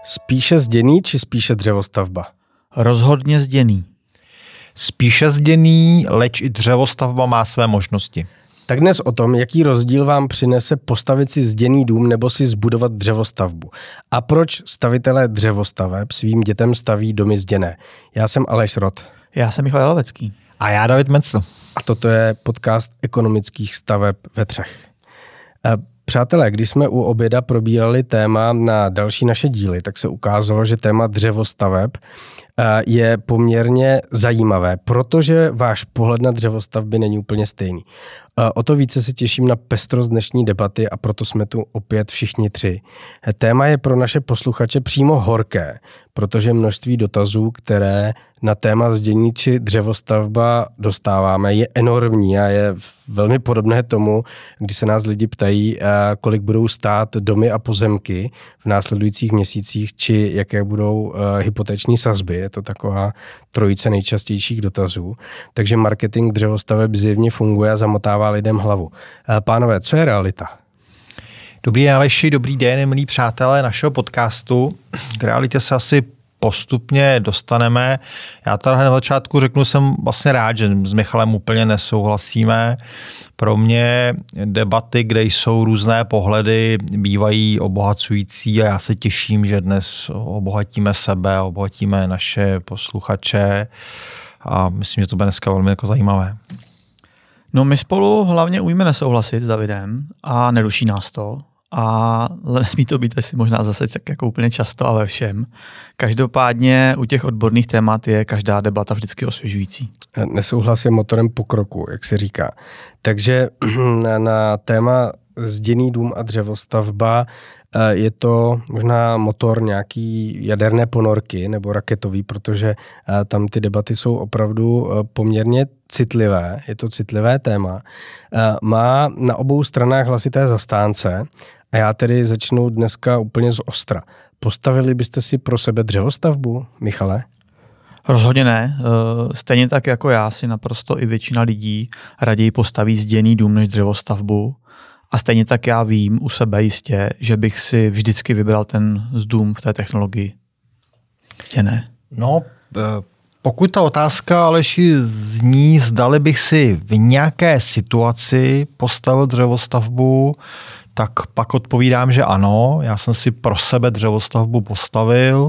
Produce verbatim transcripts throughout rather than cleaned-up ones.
Spíše zděný či spíše dřevostavba? Rozhodně zděný. Spíše zděný, leč i dřevostavba má své možnosti. Tak dnes o tom, jaký rozdíl vám přinese postavit si zděný dům nebo si zbudovat dřevostavbu. A proč stavitelé dřevostaveb svým dětem staví domy zděné. Já jsem Aleš Rod. Já jsem Michal Jalovecký. A já David Mencl. A toto je podcast ekonomických staveb ve třech. Přátelé, když jsme u oběda probírali téma na další naše díly, tak se ukázalo, že téma dřevostaveb je poměrně zajímavé, protože váš pohled na dřevostavby není úplně stejný. O to více se těším na pestrost dnešní debaty a proto jsme tu opět všichni tři. Téma je pro naše posluchače přímo horké, protože množství dotazů, které na téma zdění či dřevostavba dostáváme, je enormní a je velmi podobné tomu, když se nás lidi ptají, kolik budou stát domy a pozemky v následujících měsících, či jaké budou hypoteční sazby. Je to taková trojice nejčastějších dotazů. Takže marketing dřevostaveb zjevně funguje a zamotává lidem hlavu. Pánové, co je realita? Dobrý den, Aleši, dobrý den, milí přátelé našeho podcastu. K realitě se asi postupně dostaneme. Já tady na začátku řeknu, jsem vlastně rád, že s Michalem úplně nesouhlasíme. Pro mě debaty, kde jsou různé pohledy, bývají obohacující a já se těším, že dnes obohatíme sebe, obohatíme naše posluchače a myslím, že to bude dneska velmi jako zajímavé. No my spolu hlavně umíme nesouhlasit s Davidem a neruší nás to. A nesmí to být asi možná zase tak jako úplně často a ve všem. Každopádně u těch odborných témat je každá debata vždycky osvěžující. Nesouhlas je motorem pokroku, jak se říká. Takže na, na téma zděný dům a dřevostavba je to možná motor nějaký jaderné ponorky nebo raketový, protože tam ty debaty jsou opravdu poměrně citlivé. Je to citlivé téma. Má na obou stranách hlasité zastánce a já tedy začnu dneska úplně z ostra. Postavili byste si pro sebe dřevostavbu, Michale? Rozhodně ne. Stejně tak jako já si naprosto i většina lidí raději postaví zděný dům než dřevostavbu. A stejně tak já vím u sebe jistě, že bych si vždycky vybral ten dům v té technologii. Zděné. No, pokud ta otázka, Aleši, zní, zdali bych si v nějaké situaci postavil dřevostavbu, tak pak odpovídám, že ano. Já jsem si pro sebe dřevostavbu postavil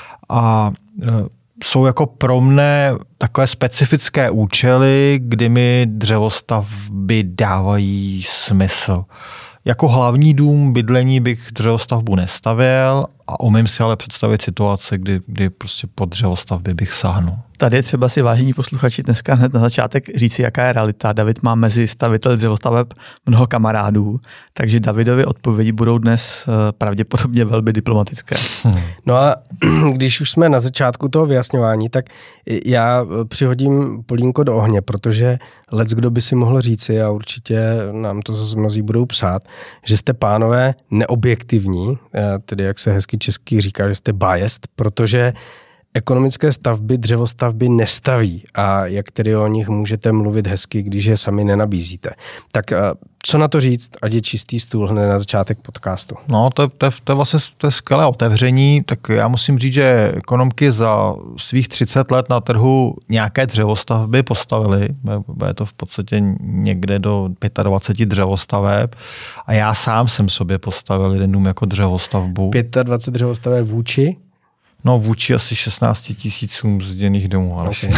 a jsou jako pro mne takové specifické účely, kdy mi dřevostavby dávají smysl. Jako hlavní dům bydlení bych dřevostavbu nestavěl a umím si ale představit situace, kdy, kdy prostě po dřevostavbě bych sáhnul. Tady je třeba si, vážení posluchači, dneska hned na začátek říci, jaká je realita. David má mezi staviteli dřevostaveb mnoho kamarádů, takže Davidovy odpovědi budou dnes pravděpodobně velmi diplomatické. Hmm. No a když už jsme na začátku toho vyjasňování, tak já přihodím polínko do ohně, protože leckdo by si mohl říci, a určitě nám to zase mnozí budou psát, že jste, pánové, neobjektivní, tedy jak se hezky česky říká, že jste biased, protože ekonomické stavby dřevostavby nestaví a jak tedy o nich můžete mluvit hezky, když je sami nenabízíte. Tak co na to říct, ať je čistý stůl hned na začátek podcastu? No, to, to, to je vlastně to je skvělé otevření, tak já musím říct, že ekonomky za svých třicet let na trhu nějaké dřevostavby postavily, je to v podstatě někde do dvacet pět dřevostaveb a já sám jsem sobě postavil jeden dům jako dřevostavbu. dvacet pět dřevostaveb vůči? No vůči asi šestnáct tisícům zděných domů. Ale okay.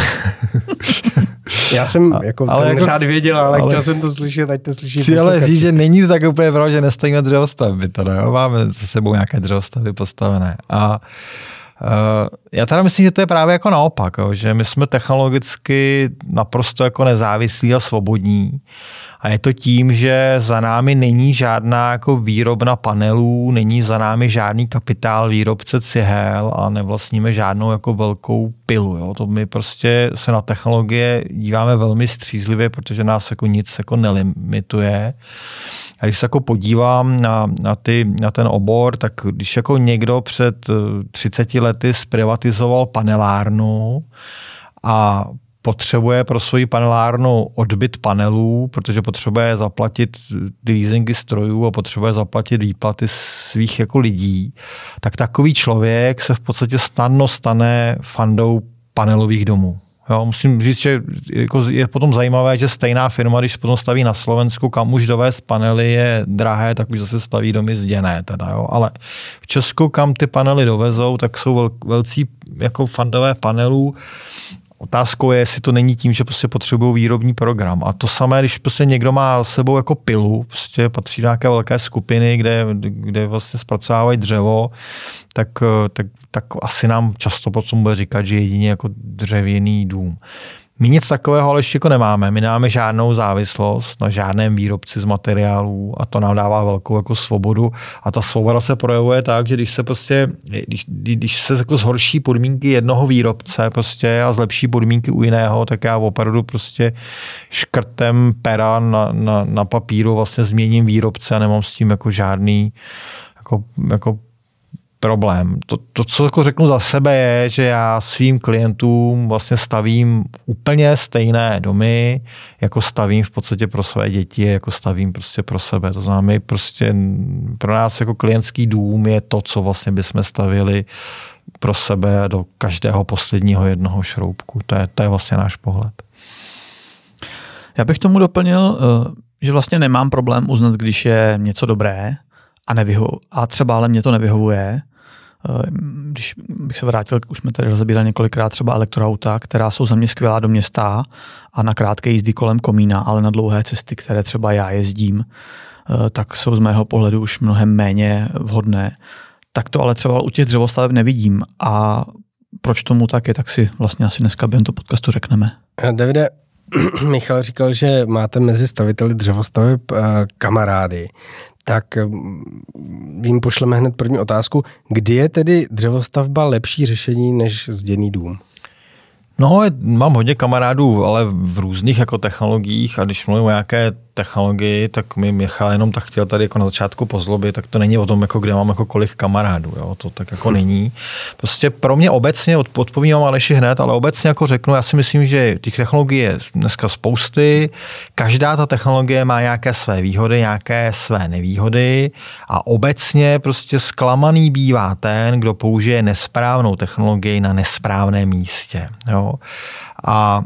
Já jsem a, jako ale ten jako, řád věděl, ale, ale chtěl jsem to slyšet, ať to slyší posluchači. Ale říct, že není to tak úplně pravda, že nestavíme dřevostavby. Teda, jo? Máme za sebou nějaké dřevostavby postavené. A uh, já teda myslím, že to je právě jako naopak, jo? Že my jsme technologicky naprosto jako nezávislí a svobodní. A je to tím, že za námi není žádná jako výrobna panelů, není za námi žádný kapitál výrobce cihel a nevlastníme žádnou jako velkou pilu. Jo? To my prostě se na technologie díváme velmi střízlivě, protože nás jako nic jako nelimituje. A když se jako podívám na, na, ty, na ten obor, tak když jako někdo před třiceti lety zprivatizoval panelárnu a potřebuje pro svoji panelárnu odbyt panelů, protože potřebuje zaplatit leasingy strojů a potřebuje zaplatit výplaty svých jako lidí, tak takový člověk se v podstatě snadno stane fandou panelových domů. Jo, musím říct, že jako je potom zajímavé, že stejná firma, když potom staví na Slovensku, kam už dovést panely je drahé, tak už zase staví domy zděné. Teda, jo. Ale v Česku, kam ty panely dovezou, tak jsou vel, velcí jako fandové panelů. Otázkou je, jestli to není tím, že prostě potřebují výrobní program. A to samé, když prostě někdo má s sebou jako pilu, prostě patří do nějaké velké skupiny, kde, kde vlastně zpracovávají dřevo, tak, tak, tak asi nám často potom bude říkat, že jedině jako dřevěný dům. My nic takového ale ještě jako nemáme. My nemáme žádnou závislost na žádném výrobci z materiálů a to nám dává velkou jako svobodu. A ta svoboda se projevuje tak, že když se prostě, když, když se jako zhorší podmínky jednoho výrobce prostě a zlepší podmínky u jiného, tak já opravdu prostě škrtem pera na, na, na papíru vlastně změním výrobce a nemám s tím jako žádný jako, jako problém. To, to, co jako řeknu za sebe, je, že já svým klientům vlastně stavím úplně stejné domy, jako stavím v podstatě pro své děti, jako stavím prostě pro sebe. To znamená, my prostě pro nás jako klientský dům je to, co vlastně bychom stavili pro sebe do každého posledního jednoho šroubku. To je, to je vlastně náš pohled. Já bych tomu doplnil, že vlastně nemám problém uznat, když je něco dobré a, nevyho- a třeba ale mě to nevyhovuje. Když bych se vrátil, už jsme tady rozebírali několikrát třeba elektroauta, která jsou za mě skvělá do města a na krátké jízdy kolem komína, ale na dlouhé cesty, které třeba já jezdím, tak jsou z mého pohledu už mnohem méně vhodné. Tak to ale třeba u těch dřevostaveb nevidím. A proč tomu tak je, tak si vlastně asi dneska během toho podcastu řekneme. Davide, Michal říkal, že máte mezi staviteli dřevostaveb kamarády. Tak jim pošleme hned první otázku. Kdy je tedy dřevostavba lepší řešení než zděný dům? No, mám hodně kamarádů, ale v různých jako technologiích a když mluvím o nějaké technologii, tak mi Michal jenom tak chtěl tady jako na začátku pozlobit, tak to není o tom, jako kde mám jako kolik kamarádů, jo? To tak jako není. Prostě pro mě obecně, odpovím Aleši hned, ale obecně jako řeknu, já si myslím, že těch technologií je dneska spousty, každá ta technologie má nějaké své výhody, nějaké své nevýhody a obecně prostě zklamaný bývá ten, kdo použije nesprávnou technologii na nesprávném místě, jo? A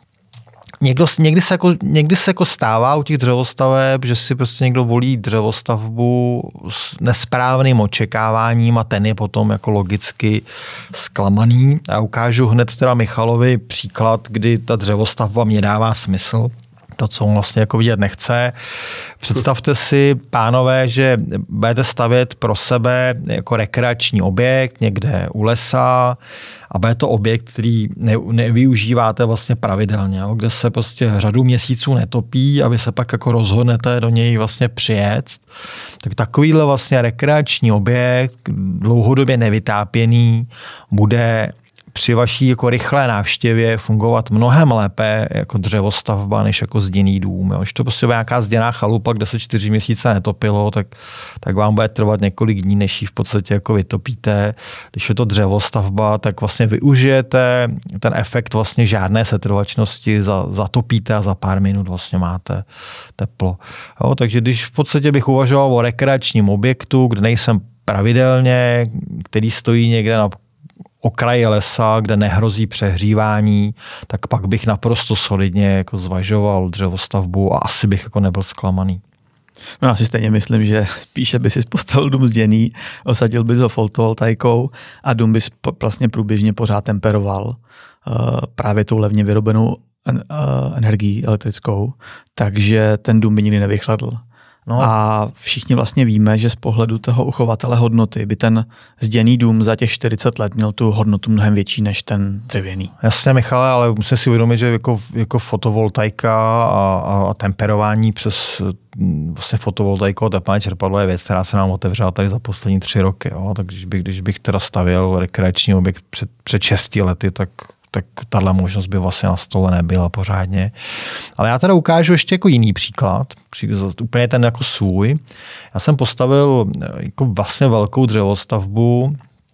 Někdo, někdy, se jako, někdy se jako stává u těch dřevostaveb, že si prostě někdo volí dřevostavbu s nesprávným očekáváním a ten je potom jako logicky zklamaný. A ukážu hned teda Michalovi příklad, kdy ta dřevostavba mě dává smysl. To, co on vlastně jako vidět nechce. Představte si, pánové, že budete stavět pro sebe jako rekreační objekt někde u lesa a bude to objekt, který ne, nevyužíváte vlastně pravidelně, jo, kde se prostě řadu měsíců netopí a vy se pak jako rozhodnete do něj vlastně přijet. Tak takovýhle vlastně rekreační objekt, dlouhodobě nevytápěný, bude při vaší jako rychlé návštěvě fungovat mnohem lépe jako dřevostavba, než jako zděný dům. Jo. Když to prostě bude nějaká zděná chalupa, kde se čtyři měsíce netopilo, tak, tak vám bude trvat několik dní, než ji v podstatě jako vytopíte. Když je to dřevostavba, tak vlastně využijete ten efekt vlastně žádné setrvačnosti, za, zatopíte a za pár minut vlastně máte teplo. Jo. Takže když v podstatě bych uvažoval o rekreačním objektu, kde nejsem pravidelně, který stojí někde na okraji lesa, kde nehrozí přehřívání, tak pak bych naprosto solidně jako zvažoval dřevostavbu a asi bych jako nebyl zklamaný. No, já si stejně myslím, že spíše by si postavil dům zděný, osadil bys ho fotovoltaikou a dům bys vlastně průběžně pořád temperoval uh, právě tou levně vyrobenou en, uh, energií elektrickou, takže ten dům by nikdy nevychladl. No. A všichni vlastně víme, že z pohledu toho uchovatele hodnoty by ten zděný dům za těch čtyřicet let měl tu hodnotu mnohem větší než ten dřevěný. Jasně, Michale, ale musím si uvědomit, že jako, jako fotovoltaika a, a temperování přes vlastně fotovoltaiku a teplné čerpadlo je věc, která se nám otevřela tady za poslední tři roky. Jo? Tak když bych, když bych teda stavěl rekreační objekt před, před šesti lety, tak tak tahle možnost by vlastně na stole nebyla pořádně. Ale já teda ukážu ještě jako jiný příklad, úplně ten jako svůj. Já jsem postavil jako vlastně velkou dřevostavbu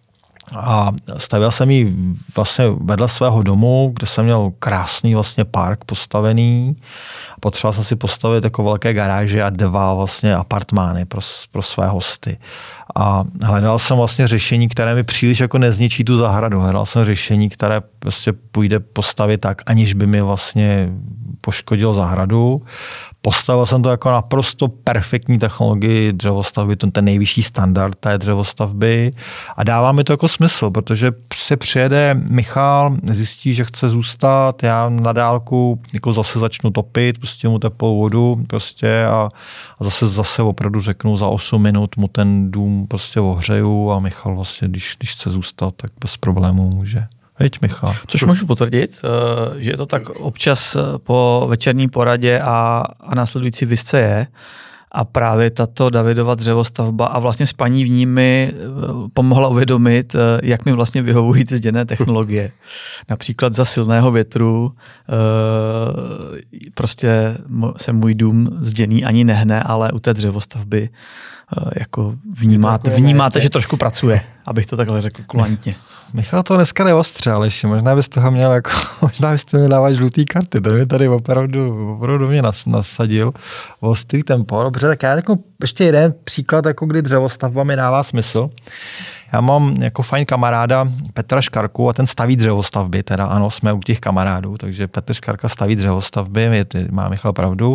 A stavěl jsem ji vlastně vedle svého domu, kde jsem měl krásný vlastně park postavený. Potřeboval jsem si postavit jako velké garáže a dva vlastně apartmány pro, pro své hosty. A hledal jsem vlastně řešení, které mi příliš jako nezničí tu zahradu. Hledal jsem řešení, které prostě půjde postavit tak, aniž by mi vlastně poškodil zahradu. Postavil jsem to jako naprosto perfektní technologii dřevostavby, to ten nejvyšší standard té dřevostavby a dává mi to jako smysl, protože se přijede Michal, zjistí, že chce zůstat, já na dálku jako zase začnu topit, prostě mu teplou vodu prostě a, a zase zase opravdu řeknu za osm minut mu ten dům prostě ohřeju a Michal vlastně, když, když chce zůstat, tak bez problémů může. Veď, Michal. Což můžu potvrdit, že je to tak občas po večerní poradě a, a následující visce je. A právě tato Davidova dřevostavba a vlastně spaní v ní mi pomohla uvědomit, jak mi vlastně vyhovují ty zděné technologie. Například za silného větru prostě se můj dům zděný ani nehne, ale u té dřevostavby jako vnímáte, vnímáte, že trošku pracuje, abych to takhle řekl kulantně. Michal to dneska neostřel ještě, možná byste ho měl jako, možná byste mi dával žlutý karty, ten mi tady opravdu, opravdu mě nas, nasadil ostrý tempo. Dobře, tak já jako ještě jeden příklad, jako kdy dřevostavba mi dává smysl. Já mám jako fajn kamaráda Petra Škarku a ten staví dřevostavby, teda ano, jsme u těch kamarádů, takže Petr Škarka staví dřevostavby, má Michal pravdu.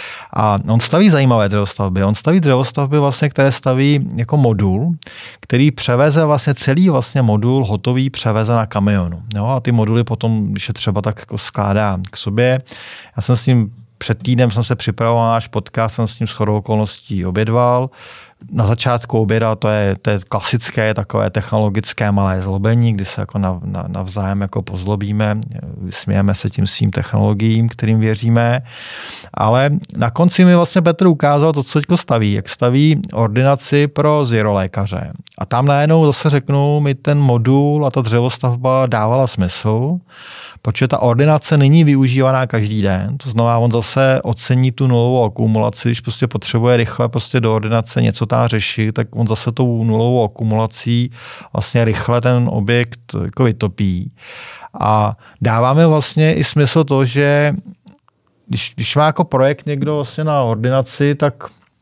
A on staví zajímavé dřevostavby. On staví dřevostavby, vlastně, které staví jako modul, který převeze vlastně celý vlastně modul hotový, převeze na kamionu. Jo? A ty moduly potom, když je třeba, tak jako skládá k sobě. Já jsem s ním před týdnem jsem se připravoval na náš podcast, jsem s ním shodou okolností obědval. Na začátku oběda to je, to je klasické, takové technologické malé zlobení, kdy se jako nav, nav, navzájem jako pozlobíme, vysmějeme se tím svým technologiím, kterým věříme. Ale na konci mi vlastně Petr ukázal to, co teďko staví, jak staví ordinaci pro zvěrolékaře. A tam najednou zase řeknu, mi ten modul a ta dřevostavba dávala smysl, protože ta ordinace není využívaná každý den. To znamená, on zase ocení tu nulovou akumulaci, když prostě potřebuje rychle prostě do ordinace něco tam řešit, tak on zase tou nulovou akumulací vlastně rychle ten objekt jako vytopí. A dáváme vlastně i smysl to, že když, když má jako projekt někdo vlastně na ordinaci, tak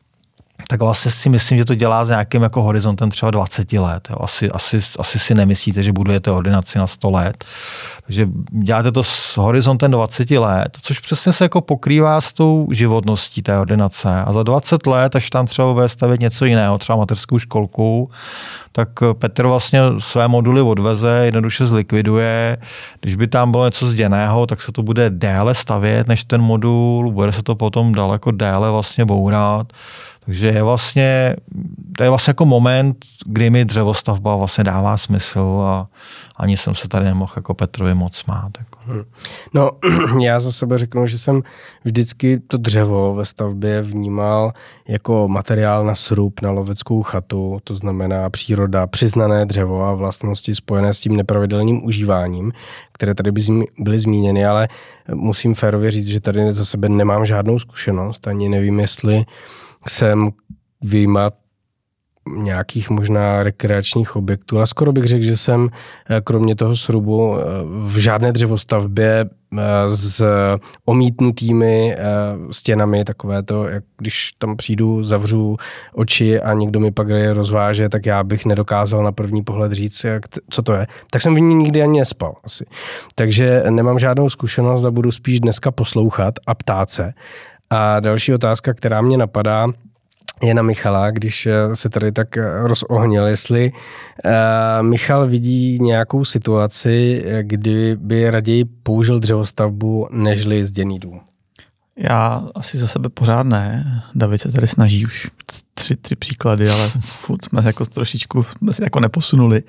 tak vlastně si myslím, že to dělá s nějakým jako horizontem třeba dvacet let. Jo. Asi, asi, asi si nemyslíte, že budujete ordinaci na sto let. Takže děláte to s horizontem dvacet let, což přesně se jako pokrývá s tou životností té ordinace. A za dvacet let, až tam třeba bude stavět něco jiného, třeba mateřskou školku, tak Petr vlastně své moduly odveze, jednoduše zlikviduje. Když by tam bylo něco zděného, tak se to bude déle stavět než ten modul, bude se to potom daleko déle vlastně bourat. Takže je vlastně, to je vlastně jako moment, kdy mi dřevostavba vlastně dává smysl a ani jsem se tady nemohl jako Petrovi moc smát. Jako. Hmm. No, já za sebe řeknu, že jsem vždycky to dřevo ve stavbě vnímal jako materiál na srub, na loveckou chatu, to znamená příroda, přiznané dřevo a vlastnosti spojené s tím nepravidelným užíváním, které tady by byly zmíněny, ale musím férově říct, že tady za sebe nemám žádnou zkušenost, ani nevím, jestli jsem vyjímat nějakých možná rekreačních objektů, ale skoro bych řekl, že jsem kromě toho srubu v žádné dřevostavbě s omítnutými stěnami, takové to, jak když tam přijdu, zavřu oči a někdo mi pak je rozváže, tak já bych nedokázal na první pohled říct, jak, co to je. Tak jsem v ní nikdy ani nespal asi. Takže nemám žádnou zkušenost a budu spíš dneska poslouchat a ptát se. A další otázka, která mě napadá, je na Michala, když se tady tak rozohnil, jestli uh, Michal vidí nějakou situaci, kdy by raději použil dřevostavbu, nežli zděný dům. Já asi za sebe pořád ne. David se tady snaží už tři, tři příklady, ale furt jsme jako trošičku jsme se jako neposunuli.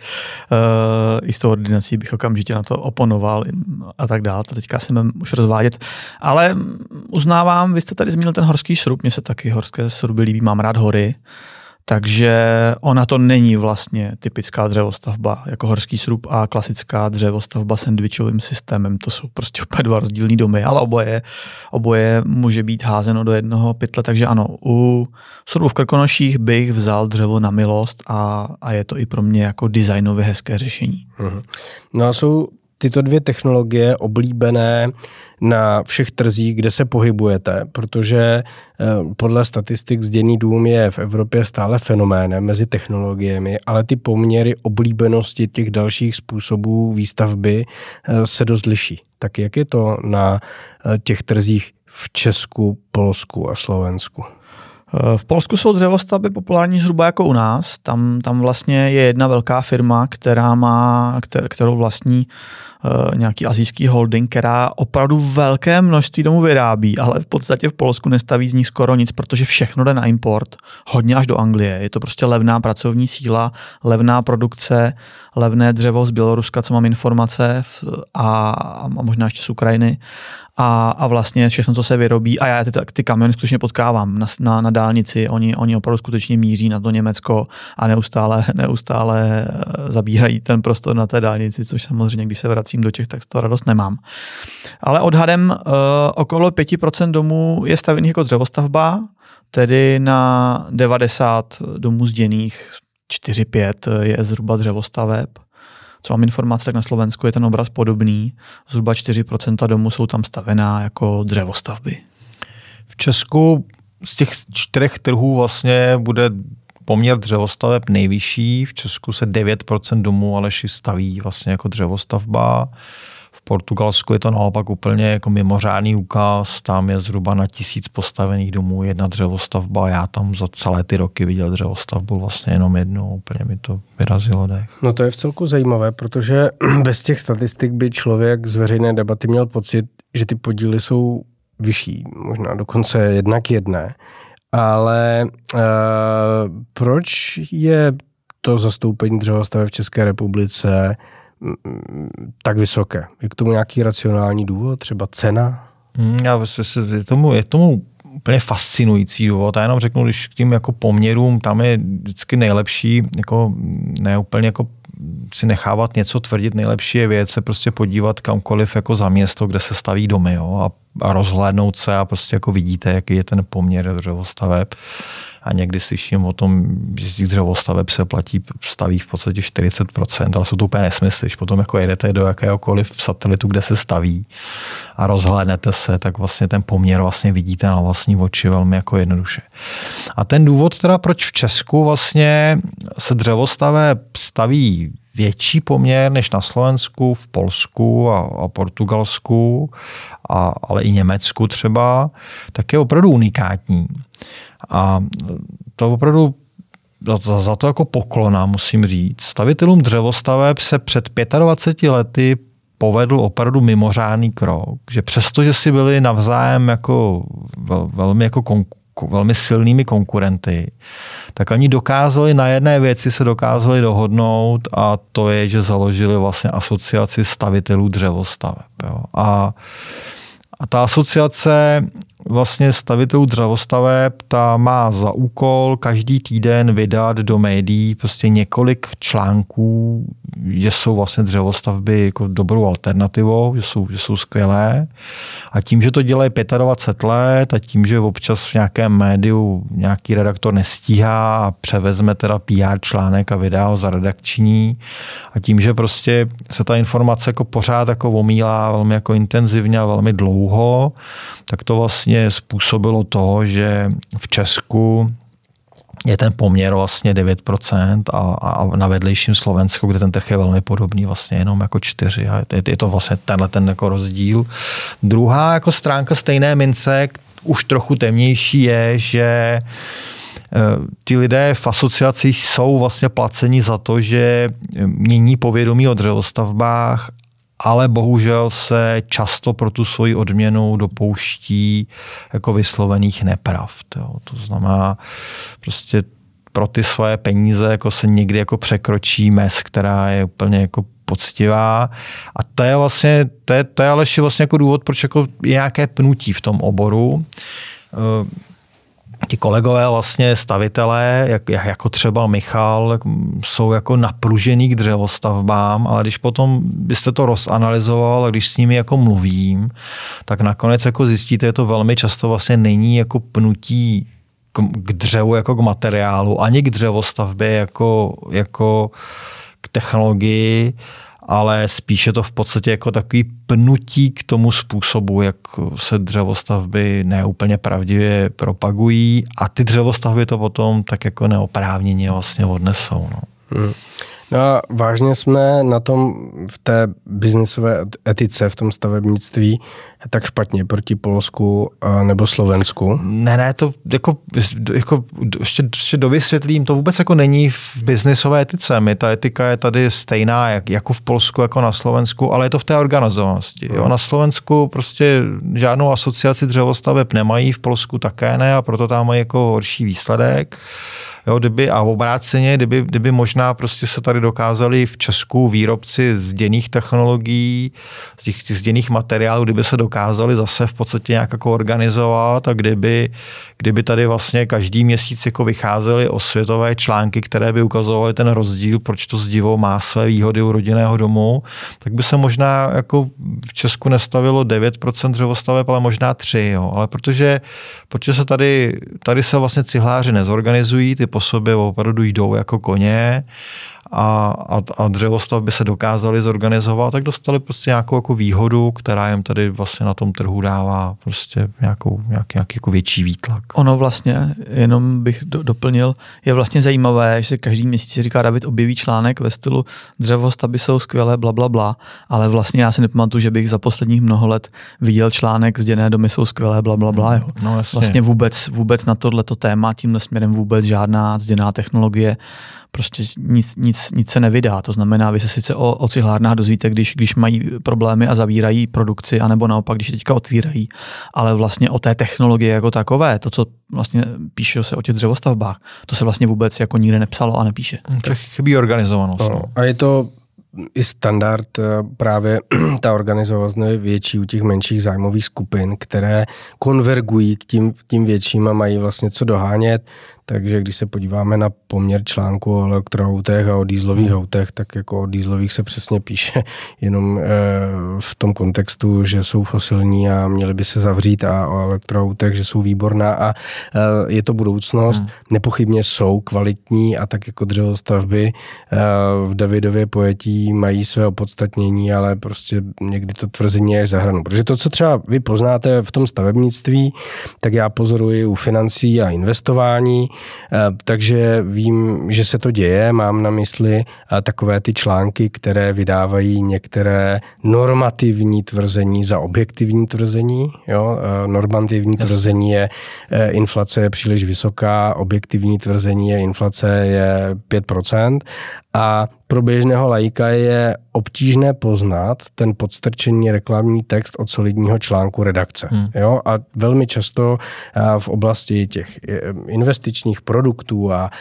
Uh, I s tou ordinací bych okamžitě na to oponoval a tak dále. To teďka se mám už rozvádět. Ale uznávám, vy jste tady zmínil ten horský srub. Mně se taky horské sruby líbí, mám rád hory. Takže ona to není vlastně typická dřevostavba jako horský srub a klasická dřevostavba sandwichovým systémem. To jsou prostě úplně dva rozdílný domy, ale oboje, oboje může být házeno do jednoho pytle. Takže ano, u srubu v Krkonoších bych vzal dřevo na milost a, a je to i pro mě jako designově hezké řešení. Mhm. No a jsou tyto dvě technologie oblíbené na všech trzích, kde se pohybujete, protože podle statistik zděný dům je v Evropě stále fenoménem mezi technologiemi, ale ty poměry oblíbenosti těch dalších způsobů výstavby se dost liší. Tak jak je to na těch trzích v Česku, Polsku a Slovensku? V Polsku jsou dřevostavby populární zhruba jako u nás. Tam, tam vlastně je jedna velká firma, která má, kterou vlastní uh, nějaký asijský holding, která opravdu velké množství domů vyrábí, ale v podstatě v Polsku nestaví z nich skoro nic, protože všechno jde na import, hodně až do Anglie. Je to prostě levná pracovní síla, levná produkce, levné dřevo z Běloruska, co mám informace, a, a možná ještě z Ukrajiny. A, a vlastně všechno, co se vyrobí, a já ty, ty kamiony skutečně potkávám na, na, na dálnici, oni, oni opravdu skutečně míří na to Německo a neustále, neustále zabírají ten prostor na té dálnici, což samozřejmě, když se vracím do Čech, tak z toho radost nemám. Ale odhadem uh, okolo pět procent domů je stavěných jako dřevostavba, tedy na devadesát domů zděných, čtyři pět je zhruba dřevostaveb. Co mám informace, tak na Slovensku je ten obraz podobný. Zhruba čtyři procenta domů jsou tam stavená jako dřevostavby. V Česku z těch čtyřech trhů vlastně bude poměr dřevostaveb nejvyšší. V Česku se devět procent domů Aleši staví vlastně jako dřevostavba. V Portugalsku je to naopak úplně jako mimořádný úkaz. Tam je zhruba na tisíc postavených domů jedna dřevostavba. Já tam za celé ty roky viděl dřevostavbu vlastně jenom jednou. Úplně mi to vyrazilo dech. No to je vcelku zajímavé, protože bez těch statistik by člověk z veřejné debaty měl pocit, že ty podíly jsou vyšší, možná dokonce jedna k jedné. Ale uh, proč je to zastoupení dřevostaveb v České republice tak vysoké? Je k tomu nějaký racionální důvod? Třeba cena? Já myslím, je tomu, je tomu úplně fascinující důvod. Já jenom řeknu, když k tím jako poměrům, tam je vždycky nejlepší, jako ne úplně jako si nechávat něco tvrdit, nejlepší je věc se prostě podívat kamkoliv jako za město, kde se staví domy, jo, a, a rozhlédnout se a prostě jako vidíte, jaký je ten poměr dřevostaveb. A někdy slyším o tom, že z těch dřevostaveb se platí, staví v podstatě čtyřicet procent, ale jsou to úplně nesmysly. Když potom jako jedete do jakéhokoliv satelitu, kde se staví a rozhlédnete se, tak vlastně ten poměr vlastně vidíte na vlastní oči velmi jako jednoduše. A ten důvod teda, proč v Česku vlastně se dřevostaveb staví větší poměr než na Slovensku, v Polsku a, a Portugalsku, a, ale i Německu třeba, tak je opravdu unikátní. A to opravdu za, za to jako poklona, musím říct. Stavitelům dřevostaveb se před dvaceti pěti lety povedl opravdu mimořádný krok, že přestože si byli navzájem jako vel, velmi, jako konku, velmi silnými konkurenty, tak oni dokázali na jedné věci se dokázali dohodnout, a to je, že založili vlastně asociaci stavitelů dřevostaveb. Jo. A, a ta asociace vlastně stavitelů dřevostaveb, ta má za úkol každý týden vydat do médií prostě několik článků, že jsou vlastně dřevostavby jako dobrou alternativou, že jsou, že jsou skvělé. A tím, že to dělají dvacet pět let a tím, že občas v nějakém médiu nějaký redaktor nestíhá a převezme teda P R článek a vydá ho za redakční, a tím, že prostě se ta informace jako pořád jako omílá velmi jako intenzivně a velmi dlouho, tak to vlastně způsobilo to, že v Česku je ten poměr vlastně devět procent a, a na vedlejším Slovensku, kde ten trh je velmi podobný, vlastně jenom jako čtyři. A je, je to vlastně tenhle ten jako rozdíl. Druhá jako stránka stejné mince, už trochu temnější, je, že ti lidé v asociaci jsou vlastně placeni za to, že mění povědomí o dřevostavbách, ale bohužel se často pro tu svoji odměnu dopouští jako vyslovených nepravd. Jo. To znamená, prostě pro ty svoje peníze jako se někdy jako překročí mez, která je úplně jako poctivá. A to je vlastně, to je, to je ale vlastně jako důvod, proč jako je nějaké pnutí v tom oboru. ti kolegové vlastně stavitelé, jak, jako třeba Michal, jsou jako napružený k dřevostavbám, ale když potom byste to rozanalyzoval a když s nimi jako mluvím, tak nakonec jako zjistíte, že to velmi často vlastně není jako pnutí k, k dřevu jako k materiálu, ani k dřevostavbě jako, jako k technologii, ale spíše to v podstatě jako takový pnutí k tomu způsobu, jak se dřevostavby neúplně pravdivě propagují a ty dřevostavby to potom tak jako neoprávněně vlastně odnesou. No. Hmm. No a vážně jsme na tom v té biznisové etice, v tom stavebnictví tak špatně proti Polsku nebo Slovensku? Ne, ne, to jako, jako ještě, ještě dovysvětlím, to vůbec jako není v biznisové etice. My, ta etika je tady stejná jak, jako v Polsku, jako na Slovensku, ale je to v té organizovanosti. Jo? Na Slovensku prostě žádnou asociaci dřevostaveb nemají, v Polsku také ne a proto tam mají jako horší výsledek. Jo, kdyby, a obráceně, kdyby, kdyby možná prostě se tady dokázali v Česku výrobci zděných technologií, těch, těch zděných materiálů, kdyby se dokázali zase v podstatě nějak jako organizovat a kdyby, kdyby tady vlastně každý měsíc jako vycházely osvětové články, které by ukazovaly ten rozdíl, proč to zdivo má své výhody u rodinného domu, tak by se možná jako v Česku nestavilo devět procent dřevostaveb, ale možná tři. Jo. Ale protože, protože se tady, tady se vlastně cihláři nezorganizují, ty po sobě opravdu jdou jako koně a, a, a dřevostavby se dokázaly zorganizovat, tak dostali prostě nějakou jako výhodu, která jim tady vlastně na tom trhu dává prostě nějakou, nějaký, nějaký jako větší výtlak. Ono vlastně, jenom bych do, doplnil, je vlastně zajímavé, že se každý měsíc říká, David objeví článek ve stylu dřevostavby jsou skvělé, bla, bla, bla, ale vlastně já si nepamatuju, že bych za posledních mnoho let viděl článek zděné domy jsou skvělé, bla, bla, bla. Jo. No, vlastně vůbec, vůbec na tohleto téma tímhle směrem vůbec žádná zděná technologie prostě nic, nic, nic se nevydá. To znamená, vy se sice o, o cihlárnách dozvíte, když, když mají problémy a zavírají produkci, anebo naopak, když teďka otvírají, ale vlastně o té technologie jako takové, to, co vlastně píše se o těch dřevostavbách, to se vlastně vůbec jako nikde nepsalo a nepíše. Tak chybí organizovanost. No, a je to i standard, právě ta organizovanost je větší u těch menších zájmových skupin, které konvergují k tím, tím větším a mají vlastně co dohánět. Takže když se podíváme na poměr článku o elektroautech a o dieselových hmm. autech, tak jako o dieselových se přesně píše jenom e, v tom kontextu, že jsou fosilní a měly by se zavřít, a o elektroautech, že jsou výborná a e, je to budoucnost. Hmm. Nepochybně jsou kvalitní a tak jako dřevostavby e, v Davidově pojetí mají své opodstatnění, ale prostě někdy to tvrzení je až za hranu. Protože to, co třeba vy poznáte v tom stavebnictví, tak já pozoruji u financí a investování. Takže vím, že se to děje, mám na mysli takové ty články, které vydávají některé normativní tvrzení za objektivní tvrzení. Jo? Normativní yes. tvrzení je inflace je příliš vysoká, objektivní tvrzení je inflace je pět procent a pro běžného laika je obtížné poznat ten podstrčený reklamní text od solidního článku redakce. Hmm. Jo? A velmi často v oblasti těch investičních produktů a,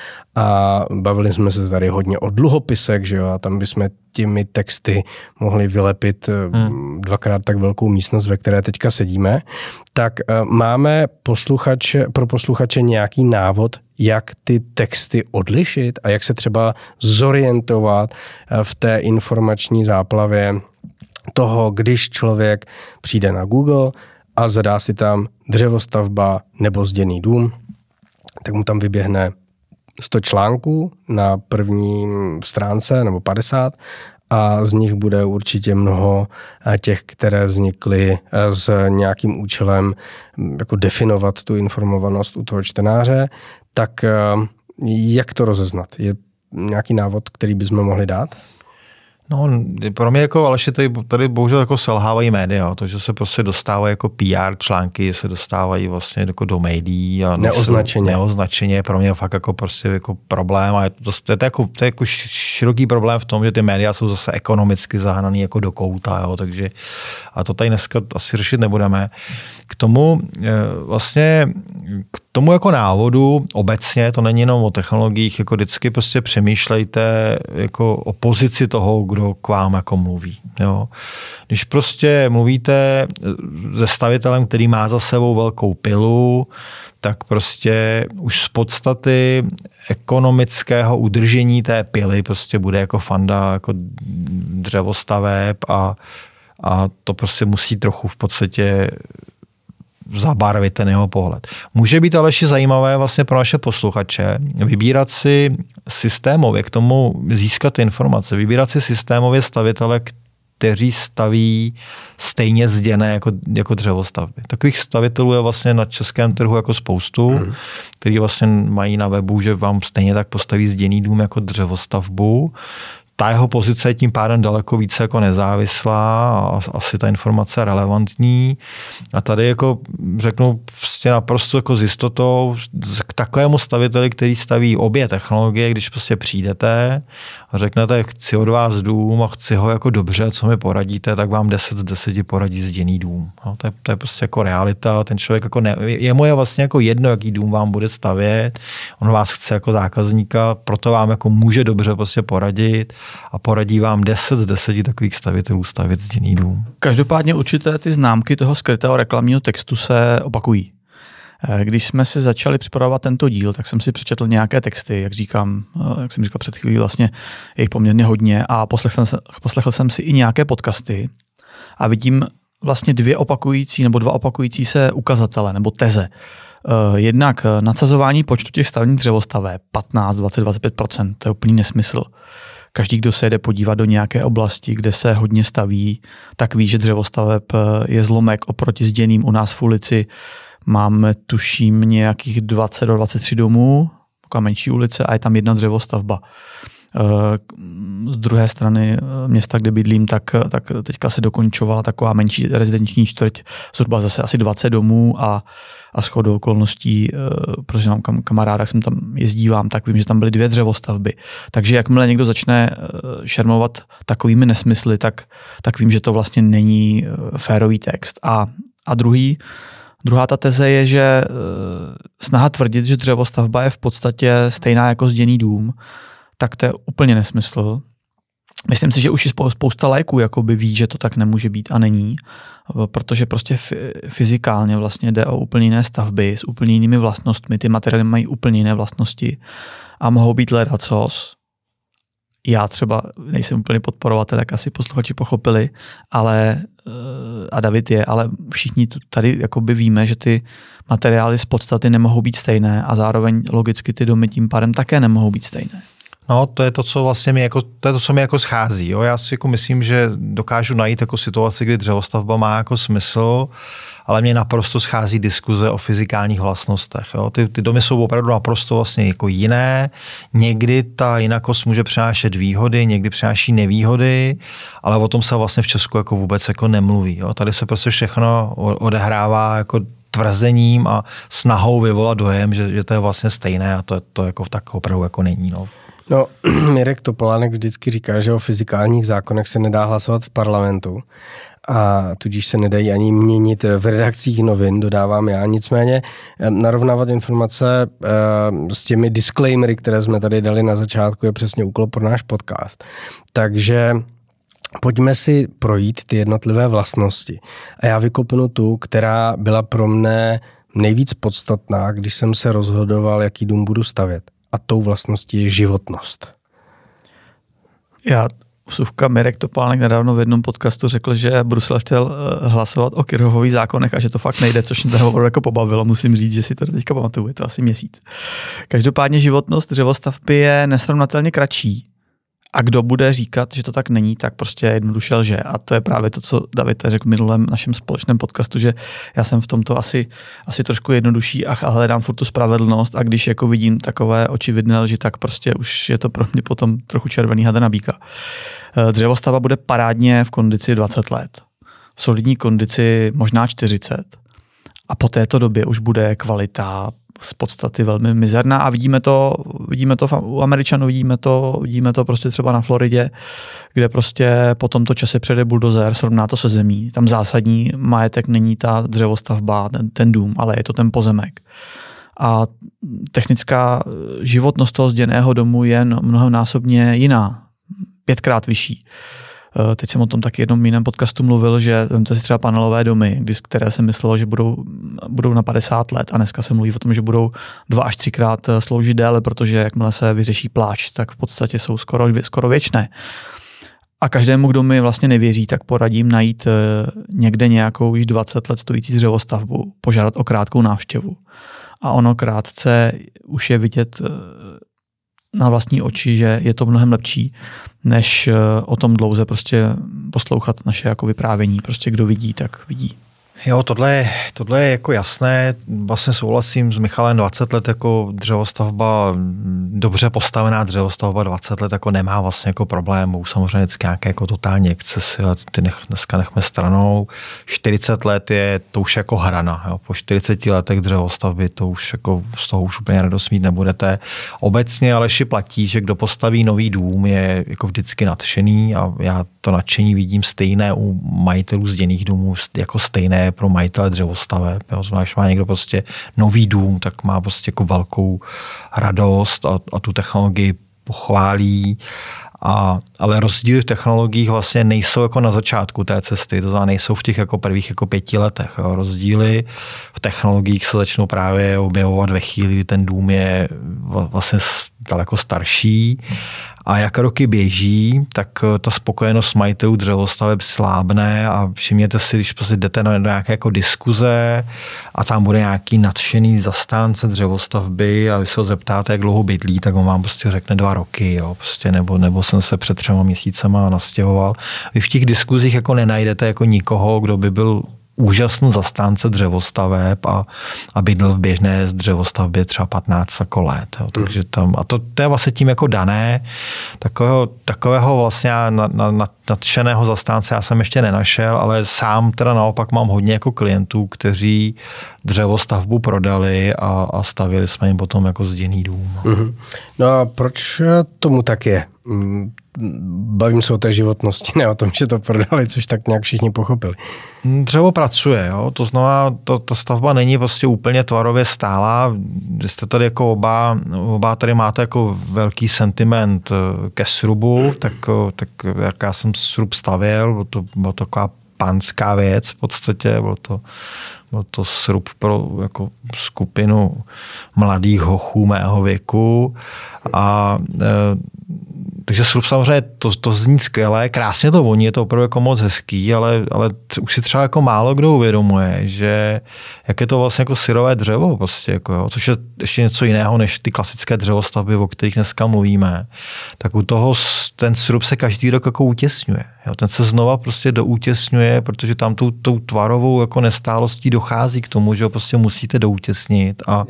a bavili jsme se tady hodně o dluhopisech, že jo? A tam bychom těmi texty mohli vylepit hmm. dvakrát tak velkou místnost, ve které teďka sedíme, tak máme posluchače, pro posluchače nějaký návod, jak ty texty odlišit a jak se třeba zorientovat v té informační záplavě toho, když člověk přijde na Google a zadá si tam dřevostavba nebo zděný dům, tak mu tam vyběhne sto článků na první stránce nebo padesát a z nich bude určitě mnoho těch, které vznikly s nějakým účelem jako definovat tu informovanost u toho čtenáře. Tak jak to rozeznat? Je nějaký návod, který bychom mohli dát? No, pro mě jako Aleši tady, tady bohužel jako selhávají média, to, že se prostě dostávají jako P R články, se dostávají vlastně jako do médií. A neoznačeně. Neoznačeně, pro mě fakt jako prostě jako problém a je to, to, to, jako, to je jako široký problém v tom, že ty média jsou zase ekonomicky zahnaný jako do kouta, jo, takže a to tady dneska asi řešit nebudeme. K tomu vlastně k tomu jako návodu obecně, to není jenom o technologiích, jako vždycky prostě přemýšlejte jako o pozici toho, kdo k vám jako mluví. Jo. Když prostě mluvíte se stavitelem, který má za sebou velkou pilu, tak prostě už z podstaty ekonomického udržení té pily prostě bude jako fanda jako dřevostaveb a, a to prostě musí trochu v podstatě zabarvit ten jeho pohled. Může být ale ještě zajímavé vlastně pro naše posluchače vybírat si systémově, k tomu získat informace, vybírat si systémově stavitele, kteří staví stejně zděné jako, jako dřevostavby. Takových stavitelů je vlastně na českém trhu jako spoustu, hmm. kteří vlastně mají na webu, že vám stejně tak postaví zděný dům jako dřevostavbu. Ta jeho pozice je tím pádem daleko více jako nezávislá a asi ta informace je relevantní. A tady jako řeknu prostě naprosto jako s jistotou k takovému staviteli, který staví obě technologie, když prostě přijdete a řeknete, chci od vás dům a chci ho jako dobře, co mi poradíte, tak vám deset z deseti poradí zděný dům. No, to, je, to je prostě jako realita. Ten člověk jako ne, jemu je vlastně jako jedno, jaký dům vám bude stavět. On vás chce jako zákazníka, proto vám jako může dobře prostě poradit a poradí vám deset z deseti takových stavitelů stavět zděný dům. Každopádně určité ty známky toho skrytého reklamního textu se opakují. Když jsme si začali připravovat tento díl, tak jsem si přečetl nějaké texty, jak říkám, jak jsem říkal před chvílí, vlastně je jich poměrně hodně a poslechl jsem, poslechl jsem si i nějaké podcasty a vidím vlastně dvě opakující nebo dva opakující se ukazatele nebo teze. Jednak nadsazování počtu těch stavebních dřevostaveb patnáct, dvacet, dvacet pět procent, to je úplný nesmysl. Každý, kdo se jde podívat do nějaké oblasti, kde se hodně staví, tak ví, že dřevostaveb je zlomek oproti zděným. U nás v ulici máme, tuším, nějakých dvacet do dvaceti tří domů, taková menší ulice a je tam jedna dřevostavba. Z druhé strany města, kde bydlím, tak, tak teďka se dokončovala taková menší rezidenční čtvrť, zhruba zase asi dvacet domů a, a shodou okolností, protože mám kam, kamaráda, jsem tam jezdívám, tak vím, že tam byly dvě dřevostavby. Takže jakmile někdo začne šermovat takovými nesmysly, tak, tak vím, že to vlastně není férový text. A, a druhý, druhá ta teze je, že snaha tvrdit, že dřevostavba je v podstatě stejná jako zděný dům, tak to je úplně nesmysl. Myslím si, že už i spousta léků jakoby ví, že to tak nemůže být a není, protože prostě fyzikálně vlastně jde o úplně jiné stavby s úplně jinými vlastnostmi. Ty materiály mají úplně jiné vlastnosti a mohou být ledacos. Já třeba nejsem úplně podporovatel, tak asi posluchači pochopili, ale a David je, ale všichni tady jakoby víme, že ty materiály z podstaty nemohou být stejné a zároveň logicky ty domy tím pádem také nemohou být stejné. No, to je to, co vlastně mi jako, to je to, co mi jako schází. Jo? Já si jako myslím, že dokážu najít jako situaci, kdy dřevostavba má jako smysl, ale mě naprosto schází diskuze o fyzikálních vlastnostech. Jo? Ty, ty domy jsou opravdu naprosto vlastně jako jiné. Někdy ta jinakost může přinášet výhody, někdy přináší nevýhody, ale o tom se vlastně v Česku jako vůbec jako nemluví. Jo? Tady se prostě všechno odehrává jako tvrzením a snahou vyvolat dojem, že, že to je vlastně stejné a to, to jako tak opravdu jako není. No. No, Mirek Topolánek vždycky říká, že o fyzikálních zákonech se nedá hlasovat v parlamentu a tudíž se nedají ani měnit v redakcích novin, dodávám já. Nicméně narovnávat informace s těmi disclaimery, které jsme tady dali na začátku, je přesně úkol pro náš podcast. Takže pojďme si projít ty jednotlivé vlastnosti. A já vykopnu tu, která byla pro mne nejvíc podstatná, když jsem se rozhodoval, jaký dům budu stavět. A tou vlastností je životnost. Já, vsuvka, Mirek Topánek nedávno v jednom podcastu řekl, že Brusel chtěl hlasovat o Kirchhoffových zákonech a že to fakt nejde, což mě toho jako pobavilo. Musím říct, že si to teďka pamatuju, je to asi měsíc. Každopádně životnost dřevostavby je nesrovnatelně kratší. A kdo bude říkat, že to tak není, tak prostě jednoduše lže. A to je právě to, co David řekl v minulém našem společném podcastu, že já jsem v tomto asi, asi trošku jednodušší a hledám furt tu spravedlnost a když jako vidím takové očividné lži, tak prostě už je to pro mě potom trochu červený hada na býka. Dřevostavba bude parádně v kondici dvacet let. V solidní kondici možná čtyřicet. A po této době už bude kvalita z podstaty velmi mizerná a vidíme to, vidíme to u Američanů, vidíme to, vidíme to prostě třeba na Floridě, kde prostě po tomto čase přijede buldozer, srovná to se zemí. Tam zásadní majetek není ta dřevostavba, ten, ten dům, ale je to ten pozemek. a technická životnost toho zděného domu je mnohonásobně jiná, pětkrát vyšší. Teď jsem o tom taky jednom jiném podcastu mluvil, že to si třeba panelové domy, které jsem myslel, že budou, budou na padesát let a dneska se mluví o tom, že budou dva až třikrát sloužit déle, protože jakmile se vyřeší pláč, tak v podstatě jsou skoro, skoro věčné. A každému, kdo mi vlastně nevěří, tak poradím najít někde nějakou již dvacet let stojící dřevostavbu, požádat o krátkou návštěvu. A ono krátce už je vidět na vlastní oči, že je to mnohem lepší, než o tom dlouze prostě poslouchat naše jako vyprávění. Prostě kdo vidí, tak vidí. Jo, tohle je, tohle je jako jasné. Vlastně souhlasím s Michalem, dvacet let jako dřevostavba, dobře postavená dřevostavba dvacet let jako nemá vlastně jako problémů. Samozřejmě vždycky nějaké jako totální excesy, ale ty nech, dneska nechme stranou. čtyřicet let je to už jako hrana. Jo. Po čtyřiceti letech dřevostavby to už jako z toho už úplně radost mít nebudete. Obecně Aleši platí, že kdo postaví nový dům je jako vždycky nadšený a já to nadšení vidím stejné u majitelů zděných domů, jako stejné pro majitele dřevostaveb. Když má někdo prostě nový dům, tak má prostě jako velkou radost a, a tu technologii pochválí. A, ale rozdíly v technologiích vlastně nejsou jako na začátku té cesty, to znamená nejsou v těch jako prvních jako pěti letech. Jo. Rozdíly v technologiích se začnou právě objevovat ve chvíli, kdy ten dům je vlastně daleko starší. A jak roky běží, tak ta spokojenost majitelů dřevostaveb slábne a všimněte si, když prostě jdete na nějaké jako diskuze a tam bude nějaký nadšený zastánce dřevostavby a vy se ho zeptáte, jak dlouho bydlí, tak on vám prostě řekne dva roky, jo, prostě, nebo, nebo jsem se před třema měsícema nastěhoval. Vy v těch diskuzích jako nenajdete jako nikoho, kdo by byl úžasný zastánce dřevostaveb a, a bydl v běžné dřevostavbě třeba patnáct jako let. Jo. Takže tam, a to, to je vlastně tím jako dané. Takového, takového vlastně na, na, na, nadšeného zastánce já jsem ještě nenašel, ale sám teda naopak mám hodně jako klientů, kteří dřevostavbu prodali a, a stavili jsme jim potom jako zděný dům. Mm-hmm. No a proč tomu tak je? Bavím se o té životnosti, ne o tom, že to prodali, což tak nějak všichni pochopili. Dřevo pracuje, jo? To znamená, to, ta stavba není prostě úplně tvarově stálá. Když jste tady jako oba, oba tady máte jako velký sentiment ke srubu, tak, tak jak já jsem srub stavěl, bylo to, bylo to taková pánská věc v podstatě, bylo to, byl to srub pro jako skupinu mladých hochů mého věku a e, takže srub samozřejmě to, to zní skvěle, krásně to voní, je to opravdu jako moc hezký, ale, ale už si třeba jako málo kdo uvědomuje, že jak je to vlastně jako syrové dřevo, prostě jako jo, což je ještě něco jiného než ty klasické dřevostavby, o kterých dneska mluvíme, tak u toho ten srub se každý rok jako utěsňuje. Jo, ten se znova prostě doutěsňuje, protože tam tou, tou tvarovou jako nestálostí dochází k tomu, že ho prostě musíte doutěsnit a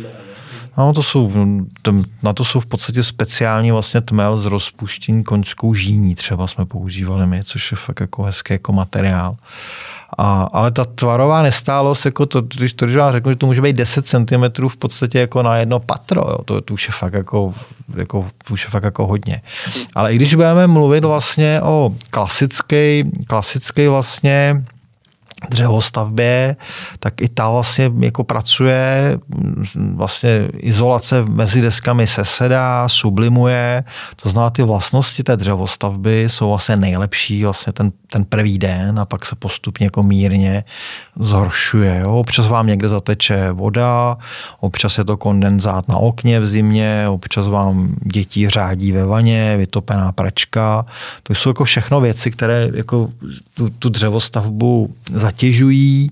no, to jsou, na to jsou v podstatě speciální vlastně tmel z rozpuštění koňskou žíní třeba jsme používali my, což je fakt jako hezký jako materiál. A, ale ta tvarová nestálost, jako to, když to když vám řeknu, že to může být deset centimetrů v podstatě jako na jedno patro, jo, to, to už je fakt jako, jako, to už je fakt jako hodně. Ale i když budeme mluvit vlastně o klasické, klasické vlastně dřevostavbě, tak i ta vlastně jako pracuje, vlastně izolace mezi deskami se sedá, sublimuje, to znamená ty vlastnosti té dřevostavby jsou vlastně nejlepší vlastně ten, ten první den a pak se postupně jako mírně zhoršuje. Jo? Občas vám někde zateče voda, občas je to kondenzát na okně v zimě, občas vám děti řádí ve vaně, vytopená pračka. To jsou jako všechno věci, které jako tu, tu dřevostavbu zatěžují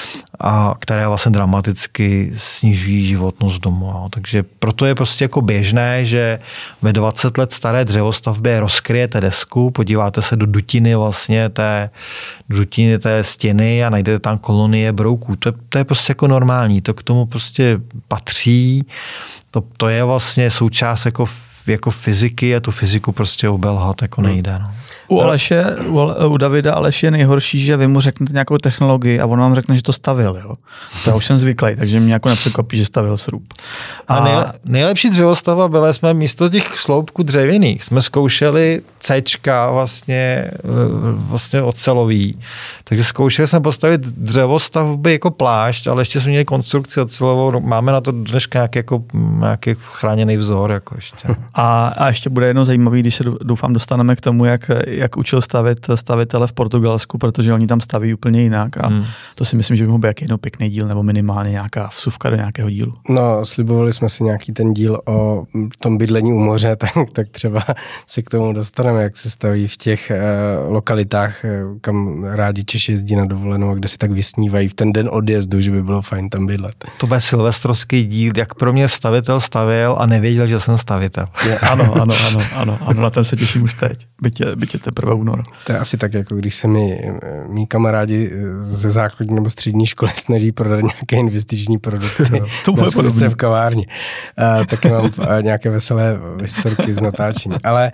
a které vlastně dramaticky snižují životnost domu. Jo. Takže proto je prostě jako běžné, že ve dvacet let staré dřevostavbě rozkryjete desku, podíváte se do dutiny vlastně té, do dutiny té stěny a najdete tam kolonie brouků. To je, to je prostě jako normální, to k tomu prostě patří, to, to je vlastně součást jako, jako fyziky a tu fyziku prostě obelhat jako nejde. No. U Aleše, u, u Davida Aleš je nejhorší, že vy mu řeknete nějakou technologii a on vám řekne, že to stavil. stavil, jo. To já už jsem zvyklý, takže mě jako nepřekvapí, že stavil srub. A, a nejle, nejlepší dřevostavba byla, jsme místo těch sloupků dřevěných, jsme zkoušeli Cčka vlastně, vlastně ocelový. Takže zkoušeli jsme postavit dřevostavby jako plášť, ale ještě jsme měli konstrukci ocelovou. Máme na to dneška nějaký, jako, nějaký chráněný vzor. Jako ještě. A, a ještě bude jedno zajímavé, když se doufám dostaneme k tomu, jak, jak učil stavit stavitele v Portugalsku, protože oni tam staví úplně jinak. A hmm. to si myslím, že by mohl být jednou pěkný díl, nebo minimálně nějaká vsuvka do nějakého dílu. No, slibovali jsme si nějaký ten díl o tom bydlení u moře, tak, tak třeba se k tomu dostaneme, jak se staví v těch uh, lokalitách, kam rádi Češi jezdí na dovolenou, kde si tak vysnívají v ten den odjezdu, že by bylo fajn tam bydlet. To bude silvestrovský díl, jak pro mě stavitel stavěl a nevěděl, že jsem stavitel. ano, ano, ano, ano, ano, na ten se těším už teď, byť je, byť je teprve únor. To je asi tak, jako když se mi mý kamarádi ze základní nebo střední školy snaží prodat nějaké investiční produkty to na schůzce v kavárně. Uh, taky mám uh, nějaké veselé historky z natáčení. Ale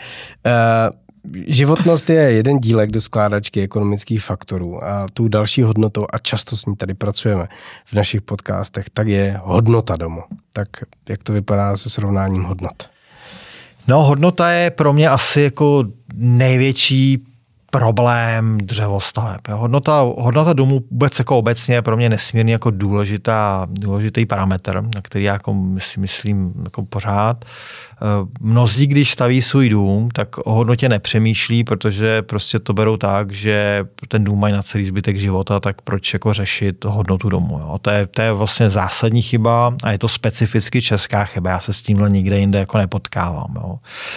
uh, životnost je jeden dílek do skládačky ekonomických faktorů a tou další hodnotou, a často s ní tady pracujeme v našich podcastech, tak je hodnota domu. Tak jak to vypadá se srovnáním hodnot? No, hodnota je pro mě asi jako největší problém dřevostaveb. Hodnota, hodnota domu vůbec jako obecně je pro mě nesmírně jako důležitá, důležitý parametr, na který já jako si myslím jako pořád. Mnozí, když staví svůj dům, tak o hodnotě nepřemýšlí, protože prostě to berou tak, že ten dům mají na celý zbytek života, tak proč jako řešit hodnotu domu. Jo? To je, to je vlastně zásadní chyba a je to specificky česká chyba. Já se s tímhle nikde jinde jako nepotkávám. Jo?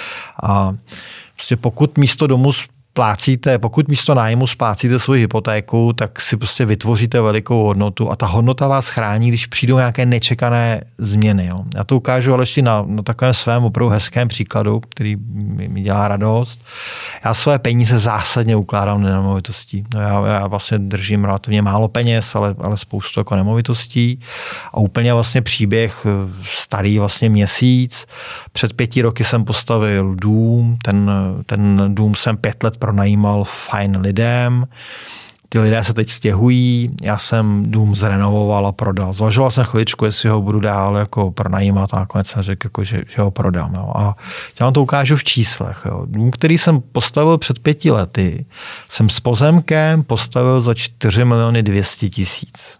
A prostě pokud místo domu splácíte, pokud místo nájmu splácíte svoji hypotéku, tak si prostě vytvoříte velikou hodnotu a ta hodnota vás chrání, když přijdou nějaké nečekané změny. Jo. Já to ukážu ale ještě na, na takovém svém opravdu hezkém příkladu, který mi, mi dělá radost. Já své peníze zásadně ukládám do nemovitostí. No já, já vlastně držím relativně málo peněz, ale, ale spoustu jako nemovitostí a úplně vlastně příběh starý vlastně měsíc. Před pěti roky jsem postavil dům, ten, ten dům jsem pět let pronajímal fajn lidem. Ty lidé se teď stěhují, já jsem dům zrenovoval a prodal. Zvažoval jsem chviličku, jestli ho budu dál jako pronajímat a nakonec jsem řekl, jako, že, že ho prodám. Jo. A já vám to ukážu v číslech. Jo. Dům, který jsem postavil před pěti lety, jsem s pozemkem postavil za čtyři miliony dvě stě tisíc.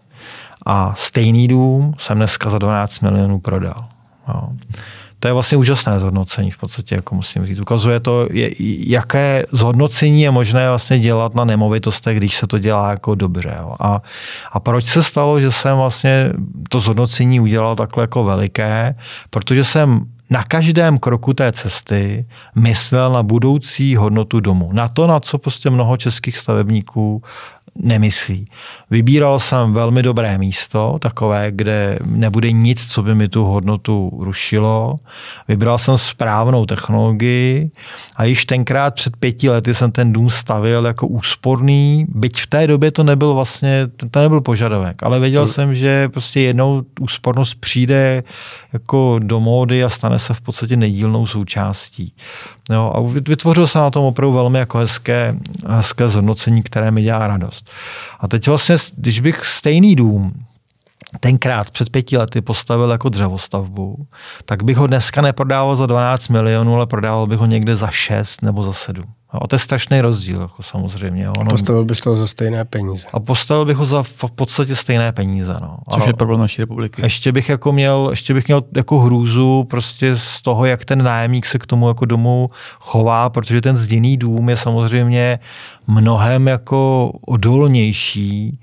A stejný dům jsem dneska za dvanáct milionů prodal. Jo. To je vlastně úžasné zhodnocení, v podstatě, jako musím říct. Ukazuje to, jaké zhodnocení je možné vlastně dělat na nemovitostech, když se to dělá jako dobře. Jo. A, a proč se stalo, že jsem vlastně to zhodnocení udělal takhle jako veliké? Protože jsem na každém kroku té cesty myslel na budoucí hodnotu domu. Na to, na co prostě mnoho českých stavebníků nemyslí. Vybíral jsem velmi dobré místo, takové, kde nebude nic, co by mi tu hodnotu rušilo. Vybral jsem správnou technologii a již tenkrát před pěti lety jsem ten dům stavil jako úsporný, byť v té době to nebyl vlastně, to nebyl požadavek, ale věděl hmm. jsem, že prostě jednou úspornost přijde jako do módy a stane se v podstatě nedílnou součástí. Jo, a vytvořil jsem na tom opravdu velmi jako hezké, hezké zhodnocení, které mi dělá radost. A teď vlastně, když bych stejný dům tenkrát před pěti lety postavil jako dřevostavbu, tak bych ho dneska neprodával za dvanáct milionů, ale prodával bych ho někde za šest nebo za sedm. A to je strašný rozdíl, jako samozřejmě. Ono... Postavil bys to za stejné peníze. A postavil bych ho za v podstatě stejné peníze. No. Což a je problém naší republiky. Ještě bych jako měl, ještě bych měl jako hrůzu prostě z toho, jak ten nájemník se k tomu jako domu chová, protože ten zděný dům je samozřejmě mnohem jako odolnější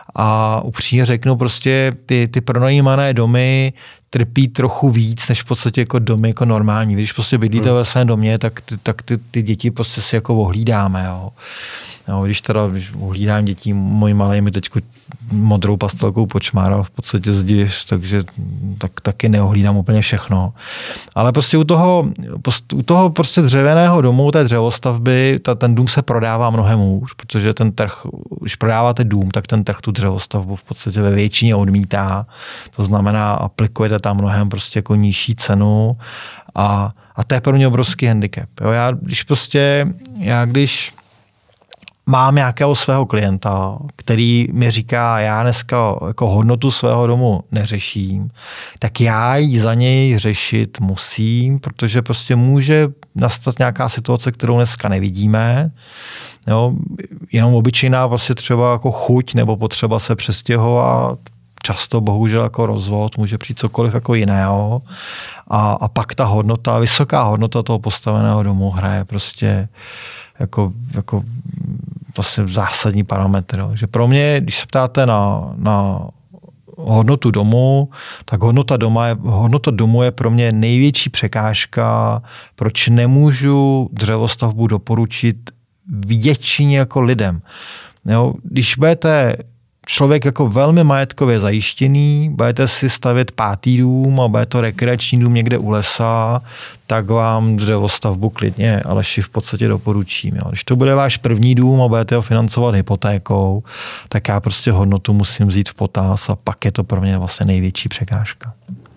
a upřímně řeknu prostě ty, ty pronajímané domy trpí trochu víc, než v podstatě jako domy jako normální. Když prostě bydlíte hmm. ve svém domě, tak, ty, tak ty, ty děti prostě si jako ohlídáme. Jo. Jo, když teda když ohlídám dětí, můj malej mi teď modrou pastelkou počmáral v podstatě zdiš, takže tak, taky neohlídám úplně všechno. Ale prostě u toho, u toho prostě dřevěného domu, té dřevostavby, ta, ten dům se prodává mnohem hůř, protože ten trh, když prodáváte dům, tak ten trh tu dřevostavbu v podstatě ve většině odmítá. To znamená, aplikujete tam mnohem prostě jako nižší cenu a, a to je pro mě obrovský handicap. Jo, já když prostě, já když mám nějakého svého klienta, který mi říká, já dneska jako hodnotu svého domu neřeším, tak já ji za něj řešit musím, protože prostě může nastat nějaká situace, kterou dneska nevidíme. Jo, jenom obyčejná prostě třeba jako chuť nebo potřeba se přestěhovat, často bohužel jako rozvod, může přijít cokoliv jako jiného. A, a pak ta hodnota, vysoká hodnota toho postaveného domu hraje prostě jako, jako vlastně zásadní parametr. Že pro mě, když se ptáte na, na hodnotu domu, tak hodnota, doma je, hodnota domu je pro mě největší překážka, proč nemůžu dřevostavbu doporučit většině jako lidem. Jo, když budete člověk jako velmi majetkově zajištěný, budete si stavět pátý dům a bude to rekreační dům někde u lesa, tak vám dřevostavbu klidně Aleši v podstatě doporučím. Jo. Když to bude váš první dům a budete ho financovat hypotékou, tak já prostě hodnotu musím vzít v potaz a pak je to pro mě vlastně největší překážka.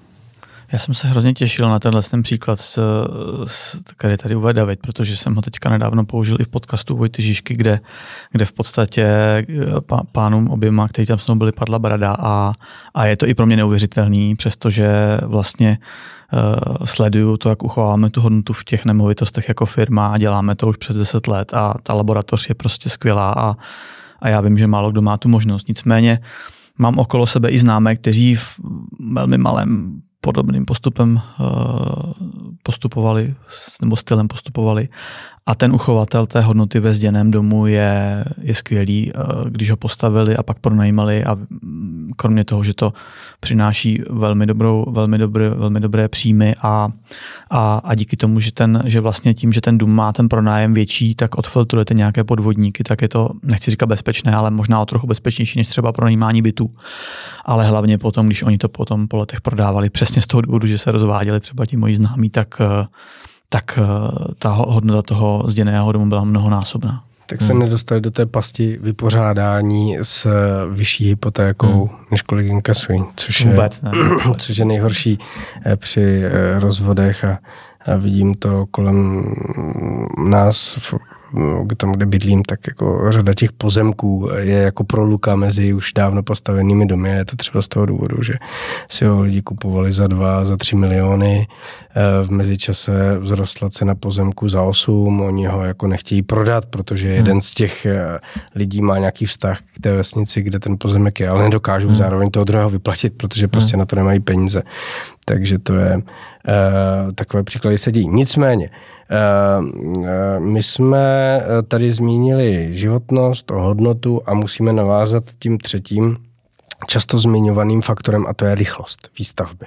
Já jsem se hrozně těšil na tenhle ten příklad, s, s, který tady uvede David, protože jsem ho teďka nedávno použil i v podcastu Vojty Žižky, kde, kde v podstatě pá, pánům oběma, kteří tam s mnou byli, padla brada a, a je to i pro mě neuvěřitelný, přestože vlastně uh, sleduju to, jak uchováváme tu hodnotu v těch nemovitostech jako firma a děláme to už přes deset let a ta laboratoř je prostě skvělá a, a já vím, že málo kdo má tu možnost. Nicméně mám okolo sebe i známé, kteří v velmi malém podobným postupem postupovali, nebo stylem postupovali. A ten uchovatel té hodnoty ve zděném domu je, je skvělý, když ho postavili a pak pronajímali a kromě toho, že to přináší velmi, dobrou, velmi, dobré, velmi dobré příjmy a, a, a díky tomu, že, ten, že vlastně tím, že ten dům má ten pronájem větší, tak odfiltrujete nějaké podvodníky, tak je to, nechci říkat bezpečné, ale možná o trochu bezpečnější než třeba pronajímání bytů. Ale hlavně potom, když oni to potom po letech prodávali přesně z toho důvodu, že se rozváděli třeba ti moji známí, tak tak ta hodnota toho zděného domu byla mnohonásobná. Tak se hmm. nedostali do té pasti vypořádání s vyšší hypotékou, hmm. než kolik inkasují, což je, Vůbec, ne. což je nejhorší při rozvodech a, a vidím to kolem nás v tam, kde bydlím, tak jako řada těch pozemků je jako proluka mezi už dávno postavenými domy. Je to třeba z toho důvodu, že si ho lidi kupovali za dva, za tři miliony. V mezičase vzrostla cena pozemku za osm. Oni ho jako nechtějí prodat, protože jeden hmm. z těch lidí má nějaký vztah k té vesnici, kde ten pozemek je, ale nedokážou hmm. zároveň toho druhého vyplatit, protože prostě hmm. na to nemají peníze. Takže to je uh, takové příklady se dějí. Nicméně, uh, uh, my jsme tady zmínili životnost, hodnotu a musíme navázat tím třetím často zmiňovaným faktorem, a to je rychlost výstavby.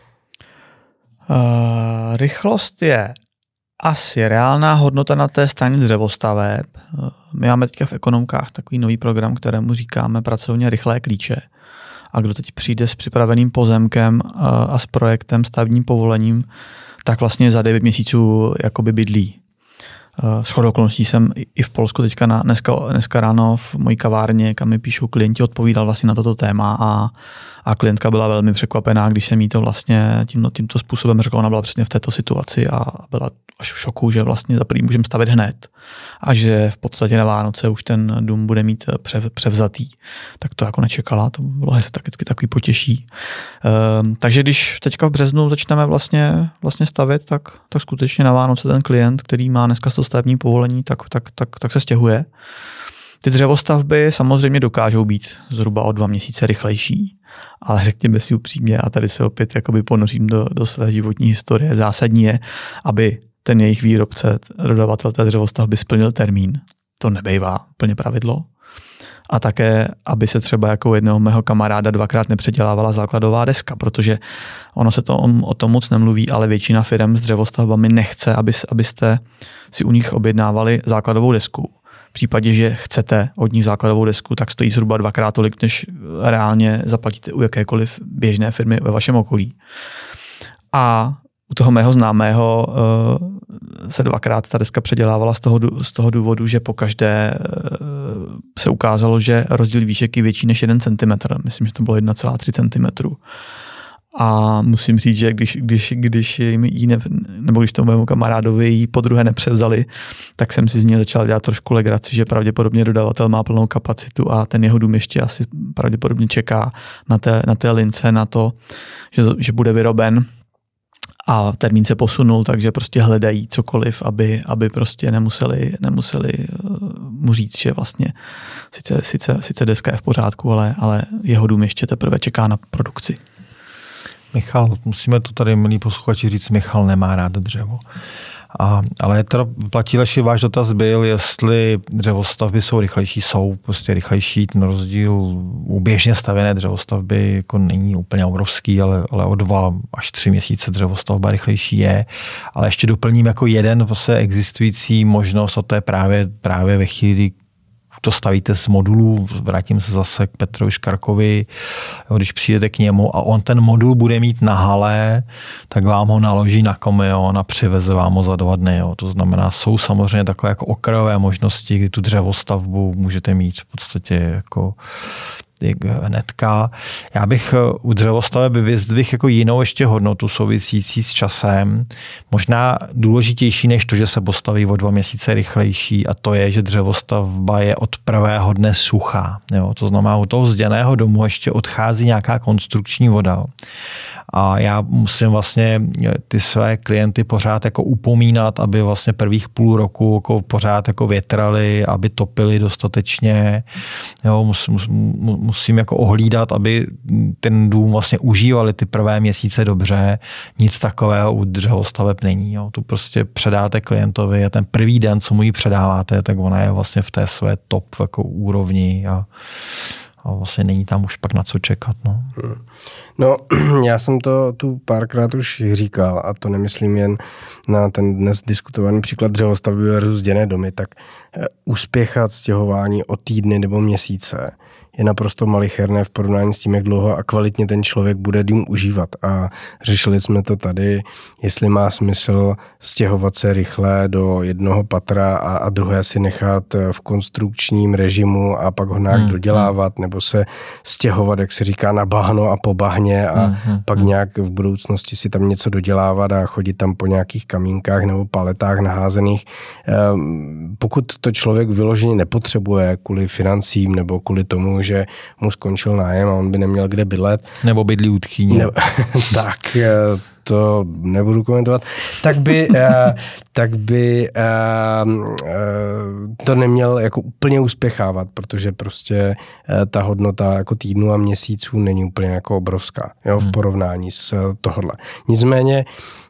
Uh, rychlost je asi reálná hodnota na té straně dřevostaveb. Uh, my máme teďka v ekonomkách takový nový program, kterému říkáme pracovně rychlé klíče. A kdo teď přijde s připraveným pozemkem a s projektem, stavebním povolením, tak vlastně za devět měsíců jakoby bydlí. Shodou okolností jsem i v Polsku teďka na, dneska, dneska ráno v mojí kavárně, kam mi píšou klienti, odpovídal vlastně na toto téma a, a klientka byla velmi překvapená, když jsem jí to vlastně tímto, tímto způsobem řekl. Ona byla přesně v této situaci a byla až v šoku, že vlastně za první můžeme stavět hned a že v podstatě na Vánoce už ten dům bude mít přev, převzatý. Tak to jako nečekala, to bylo se taky takový potěší. Ehm, takže když teďka v březnu začneme vlastně, vlastně stavět, tak, tak skutečně na Vánoce ten klient, který má dneska to stavební povolení, tak, tak, tak, tak se stěhuje. Ty dřevostavby samozřejmě dokážou být zhruba o dva měsíce rychlejší, ale řekněme si upřímně, a tady se opět jakoby ponořím do, do své životní historie, zásadní je, aby ten jejich výrobce, dodavatel té dřevostavby splnil termín. To nebejvá úplně pravidlo. A také, aby se třeba jako jednoho mého kamaráda dvakrát nepředělávala základová deska, protože ono se to o tom moc nemluví, ale většina firem s dřevostavbami nechce, aby, abyste si u nich objednávali základovou desku. V případě, že chcete od nich základovou desku, tak stojí zhruba dvakrát tolik, než reálně zaplatíte u jakékoliv běžné firmy ve vašem okolí. A u toho mého známého uh, se dvakrát ta deska předělávala z toho, z toho důvodu, že pokaždé uh, se ukázalo, že rozdíl výšek je větší než jeden centimetr. Myslím, že to bylo jedna celá tři centimetru. A musím říct, že když, když, když jí ne, nebo když tomu mému kamarádovi jí po druhé nepřevzali, tak jsem si z něj začal dělat trošku legraci, že pravděpodobně dodavatel má plnou kapacitu a ten jeho dům ještě asi pravděpodobně čeká na té, na té lince na to, že, že bude vyroben. A termín se posunul, takže prostě hledají cokoliv, aby, aby prostě nemuseli, nemuseli mu říct, že vlastně sice, sice, sice deska je v pořádku, ale, ale jeho dům ještě teprve čeká na produkci. Michal, musíme to tady, milí posluchači, říct, Michal nemá rád dřevo. A, ale teda platí, Leši, váš dotaz byl, jestli dřevostavby jsou rychlejší, jsou prostě rychlejší, ten rozdíl u běžně stavěné dřevostavby jako není úplně obrovský, ale, ale o dva až tři měsíce dřevostavba rychlejší je. Ale ještě doplním jako jeden vlastně existující možnost, a to je právě, právě ve chvíli, to stavíte z modulů, vrátím se zase k Petrovi Škarkovi, když přijdete k němu a on ten modul bude mít na hale, tak vám ho naloží na kamion a přiveze vám ho za dva dny. Jo. To znamená, jsou samozřejmě takové jako okrajové možnosti, kdy tu dřevostavbu můžete mít v podstatě jako hnedka. Já bych u dřevostaveb vyzdvihl jako jinou ještě hodnotu souvisící s časem. Možná důležitější než to, že se postaví o dva měsíce rychlejší, a to je, že dřevostavba je od prvého dne suchá. Jo? To znamená, u toho zděného domu ještě odchází nějaká konstrukční voda. A já musím vlastně ty své klienty pořád jako upomínat, aby vlastně prvních půl roku jako pořád jako větrali, aby topili dostatečně. Jo, musím, musím jako ohlídat, aby ten dům vlastně užívali ty prvé měsíce dobře. Nic takového u dřevostaveb není. Jo. Tu prostě předáte klientovi a ten první den, co mu ji předáváte, tak ona je vlastně v té své top jako úrovni a a vlastně není tam už pak na co čekat. No, no já jsem to tu párkrát už říkal a to nemyslím jen na ten dnes diskutovaný příklad dřevostavby versus zděné domy, tak uspěchat stěhování o týdny nebo měsíce je naprosto malicherné v porovnání s tím, jak dlouho a kvalitně ten člověk bude dům užívat. A řešili jsme to tady, jestli má smysl stěhovat se rychle do jednoho patra a, a druhé si nechat v konstrukčním režimu a pak ho nějak hmm. dodělávat, nebo se stěhovat, jak se říká, na bahno a po bahně a hmm. pak nějak v budoucnosti si tam něco dodělávat a chodit tam po nějakých kamínkách nebo paletách naházených. Pokud to člověk vyloženě nepotřebuje kvůli financím nebo kvůli tomu, že mu skončil nájem a on by neměl kde bydlet. Nebo bydlí u tchýně. Ne, tak to nebudu komentovat. Tak by, tak by to neměl jako úplně uspěchávat, protože prostě ta hodnota jako týdnů a měsíců není úplně jako obrovská, jo, v porovnání s tohodle. Nicméně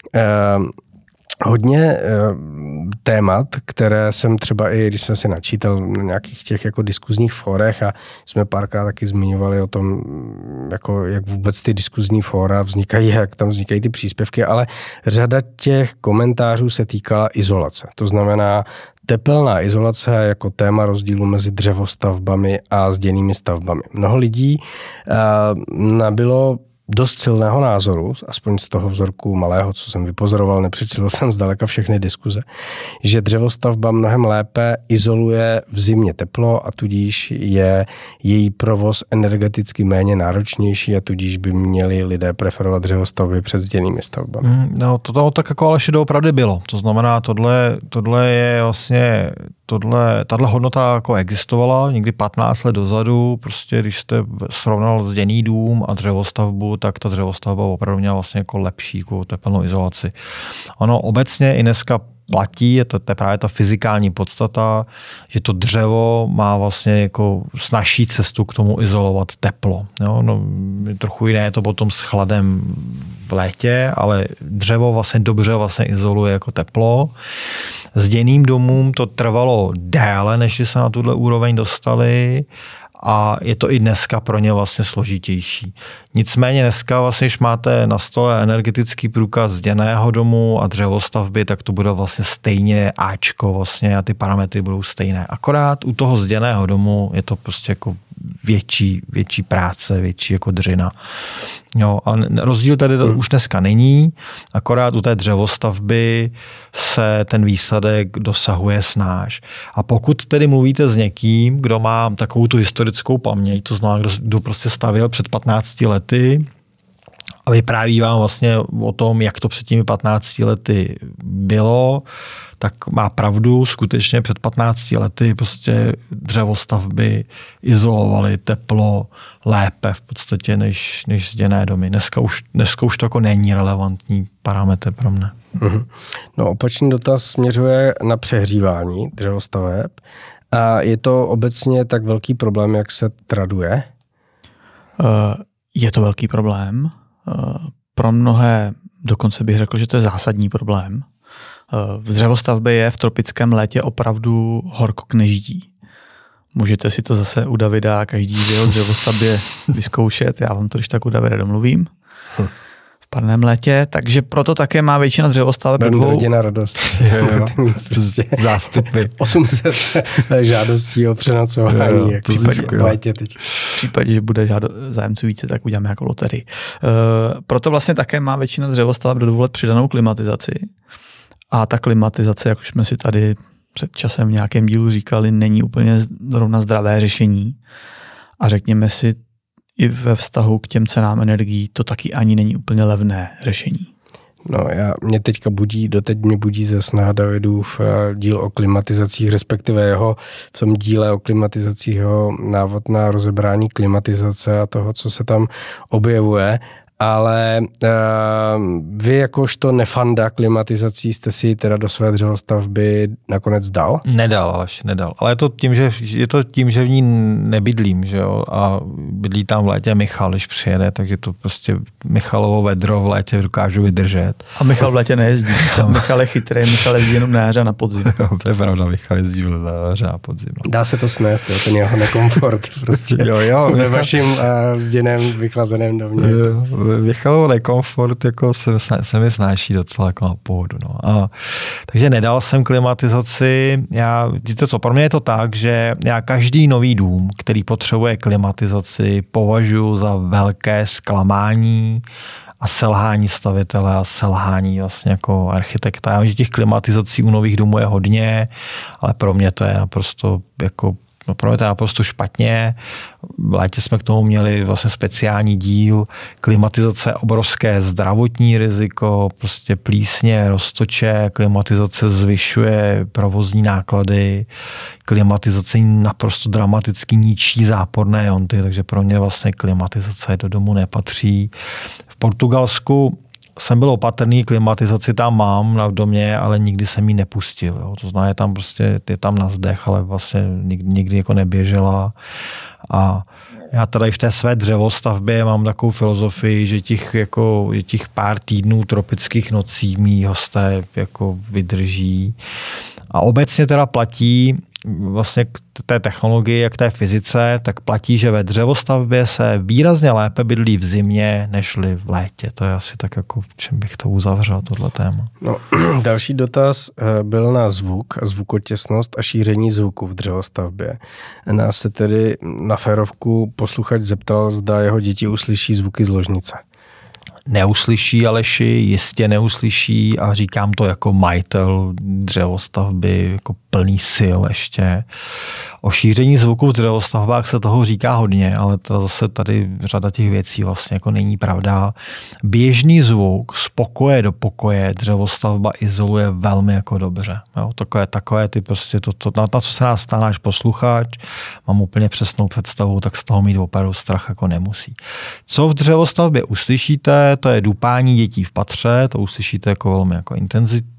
hodně témat, které jsem třeba i, když jsem si načítal na nějakých těch jako diskuzních fórech a jsme párkrát taky zmiňovali o tom, jako jak vůbec ty diskuzní fóra vznikají, jak tam vznikají ty příspěvky, ale řada těch komentářů se týkala izolace. To znamená tepelná izolace jako téma rozdílu mezi dřevostavbami a zděnými stavbami. Mnoho lidí uh, nabylo dost silného názoru, aspoň z toho vzorku malého, co jsem vypozoroval, nepřečetl jsem zdaleka všechny diskuze, že dřevostavba mnohem lépe izoluje v zimě teplo a tudíž je její provoz energeticky méně náročnější a tudíž by měli lidé preferovat dřevostavby před zděnými stavbami. Mm, no to, to tak jako ale doopravdy bylo. To znamená, tohle, tohle je vlastně Tohle, tato hodnota jako existovala někdy patnáct let dozadu, prostě když jste srovnal zděný dům a dřevostavbu, tak ta dřevostavba opravdu měla vlastně jako lepší jako tepelnou izolaci. Ono obecně i dneska platí, je to, to je právě ta fyzikální podstata, že to dřevo má vlastně jako snazší cestu k tomu izolovat teplo. Jo? No, trochu jiné je to potom s chladem v létě, ale dřevo vlastně dobře vlastně izoluje jako teplo. Zděným domům to trvalo déle, než se na tuhle úroveň dostali a je to i dneska pro ně vlastně složitější. Nicméně dneska vlastně, když máte na stole energetický průkaz zděného domu a dřevostavby, tak to bude vlastně stejně áčko vlastně a ty parametry budou stejné. Akorát u toho zděného domu je to prostě jako větší, větší práce, větší jako dřina. Jo, ale rozdíl tady to už dneska není, akorát u té dřevostavby se ten výsledek dosahuje snáš. A pokud tedy mluvíte s někým, kdo má takovou tu historickou paměť, to znamená, kdo, kdo prostě stavěl před patnácti lety a vypráví vám vlastně o tom, jak to před těmi patnácti lety bylo, tak má pravdu, skutečně před patnácti lety prostě dřevostavby izolovaly teplo lépe v podstatě než, než zděné domy. Dneska už, dneska už to jako není relevantní parametr pro mne. Mm-hmm. No opačný dotaz směřuje na přehřívání dřevostaveb. A je to obecně tak velký problém, jak se traduje? Je to velký problém. Pro mnohé dokonce bych řekl, že to je zásadní problém. V dřevostavbě je v tropickém létě opravdu horko k nežití. Můžete si to zase u Davida každý v jeho dřevostavbě vyzkoušet. Já vám to když tak u Davida domluvím. Hm. V parném létě, takže proto také má většina dřevostaveb. Velmi dvou... rodina radost. Jo, jo. Prostě zástupy. osm set žádostí o přenocování. Jo, jo, to v létě teď. V případě, že bude žádo... zájemců více, tak uděláme jako loterii. Uh, proto vlastně také má většina dřevostaveb dovolit přidanou klimatizaci. A ta klimatizace, jak už jsme si tady před časem v nějakém dílu říkali, není úplně zrovna zdravé řešení. A řekněme si, i ve vztahu k těm cenám energií to taky ani není úplně levné řešení. No, já, mě teďka budí, doteď mě budí ze sna Davidův díl o klimatizacích, respektive jeho v tom díle o klimatizacích jeho návod na rozebrání klimatizace a toho, co se tam objevuje. Ale uh, vy jakožto nefanda klimatizací jste si teda do své dřevostavby nakonec dal? Nedal, Aleš, nedal. Ale je to tím, že, je to tím, že v ní nebydlím, že jo, a bydlí tam v létě Michal, když přijede, takže to prostě Michalovo vedro v létě dokážu vydržet. A Michal v létě nejezdí. Michal je chytrý, Michal jezdí jenom na jaře a na podzim. Jo, to je pravda, Michal jezdí na jaře a podzim. No. Dá se to snést, jo, ten jeho nekomfort prostě jo, jo, ve vaším uh, vzděném vychlazeném domě. Jo. Michalovo nekomfort jako se, se mi snáší docela jako na pohodu. No. A, takže nedal jsem klimatizaci. Já, víte co, pro mě je to tak, že já každý nový dům, který potřebuje klimatizaci, považuji za velké zklamání a selhání stavitele a selhání vlastně jako architekta. Já vím, že těch klimatizací u nových domů je hodně, ale pro mě to je naprosto jako No pro mě to je naprosto špatně. V létě jsme k tomu měli vlastně speciální díl. Klimatizace je obrovské zdravotní riziko, prostě plísně, roztoče, klimatizace zvyšuje provozní náklady, klimatizace naprosto dramaticky ničí záporné jonty, takže pro mě vlastně klimatizace do domu nepatří. V Portugalsku jsem byl opatrný, klimatizaci tam mám na domě, ale nikdy jsem ji nepustil. Jo. To znamená, je tam prostě, je tam na zdech, ale vlastně nikdy, nikdy jako neběžela. A já tady v té své dřevostavbě mám takovou filozofii, že těch, jako, těch pár týdnů tropických nocí mý hosté jako vydrží. A obecně teda platí, vlastně k té technologii, jak k té fyzice, tak platí, že ve dřevostavbě se výrazně lépe bydlí v zimě, nežli v létě. To je asi tak, jako čím bych to uzavřel, tohle téma. No, další dotaz byl na zvuk, zvukotěsnost a šíření zvuku v dřevostavbě. Nás se tedy na férovku posluchač zeptal, zda jeho děti uslyší zvuky z ložnice. Neuslyší, Aleši, jistě neuslyší a říkám to jako majitel dřevostavby, jako plný sil ještě. O šíření zvuku v dřevostavbách se toho říká hodně, ale to zase tady řada těch věcí vlastně jako není pravda. Běžný zvuk z pokoje do pokoje dřevostavba izoluje velmi jako dobře. Jo, takové, takové ty prostě, to, to, na to, co se nás stane náš posluchač, mám úplně přesnou představu, tak z toho mít opravdu strach jako nemusí. Co v dřevostavbě uslyšíte, to je dupání dětí v patře, to uslyšíte jako velmi jako intenzitně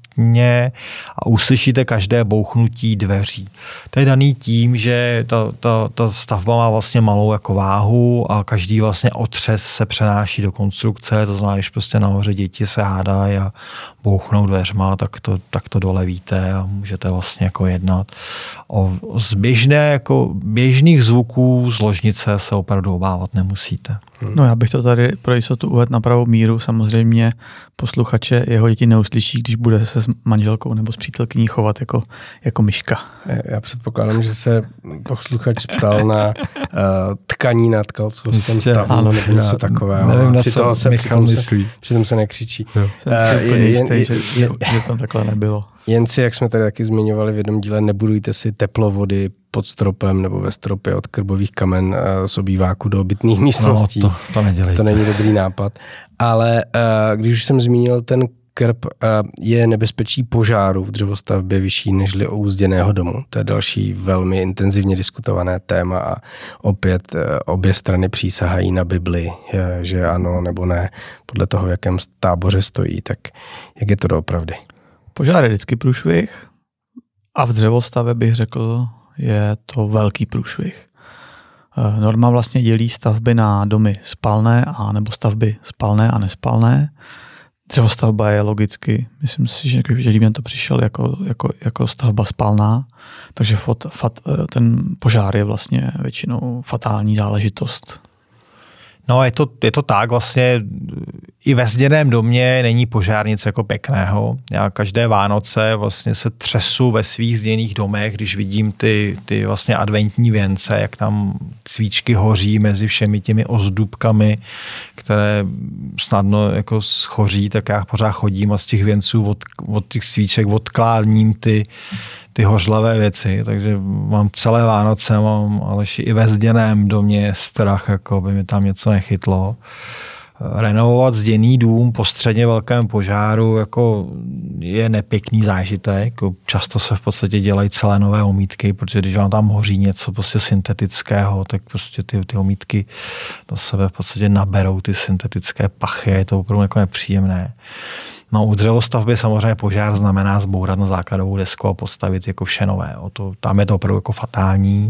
a uslyšíte každé bouchnutí dveří. To je daný tím, že ta, ta, ta stavba má vlastně malou jako váhu a každý vlastně otřes se přenáší do konstrukce, to znamená, když prostě nahoře děti se hádají a bouchnou dveřma, tak to, tak to dole víte a můžete vlastně jako jednat. O, z běžné, jako běžných zvuků z ložnice se opravdu obávat nemusíte. No já bych to tady pro jistotu uvedl na pravou míru. Samozřejmě posluchače jeho děti neuslyší, když bude se s manželkou nebo s přítelkyní chovat jako, jako myška. Já předpokládám, že se posluchač ptal na uh, tkaní na tkalcovském stavu ano, nebo něco takového. Nevím, na co se Michal myslí. Se, přitom se nekřičí. Jo. Jsem uh, si úplně jistý, že, že, že tam takhle nebylo. Jen si, jak jsme tady taky zmiňovali v jednom díle, nebudujte si teplovody pod stropem nebo ve stropě od krbových kamen z obýváku do obytných místností. No, to, to nedělejte. To není dobrý nápad. Ale když už jsem zmínil ten krb, je nebezpečí požáru v dřevostavbě vyšší nežli u uzděného domu. To je další velmi intenzivně diskutované téma a opět obě strany přísahají na Bibli, že ano nebo ne, podle toho, v jakém táboře stojí. Tak jak je to doopravdy? Požár je vždycky průšvih a v dřevostavě bych řekl, je to velký průšvih. Norma vlastně dělí stavby na domy spalné a nebo stavby spalné a nespalné. Dřevostavba je logicky, myslím si, že kdyby to přišel jako, jako, jako stavba spalná, takže fot, fat, ten požár je vlastně většinou fatální záležitost. No je to, je to tak, vlastně i ve zděném domě není požár nic jako pěkného. Já každé Vánoce vlastně se třesu ve svých zděných domech, když vidím ty, ty vlastně adventní věnce, jak tam svíčky hoří mezi všemi těmi ozdůbkami, které snadno jako schoří, tak já pořád chodím a z těch věnců od, od těch svíček odkládním ty ty hořlavé věci, takže mám celé Vánoce, mám ale i ve zděném domě strach, jako by mi tam něco nechytlo. Renovovat zděný dům po středně velkém požáru jako je nepěkný zážitek. Často se v podstatě dělají celé nové omítky, protože když vám tam hoří něco prostě syntetického, tak prostě ty, ty omítky do sebe v podstatě naberou ty syntetické pachy, je to opravdu jako nepříjemné. No, u dřevostavby samozřejmě požár znamená zbourat na základovou desku a postavit jako vše nové. O to, tam je to opravdu jako fatální,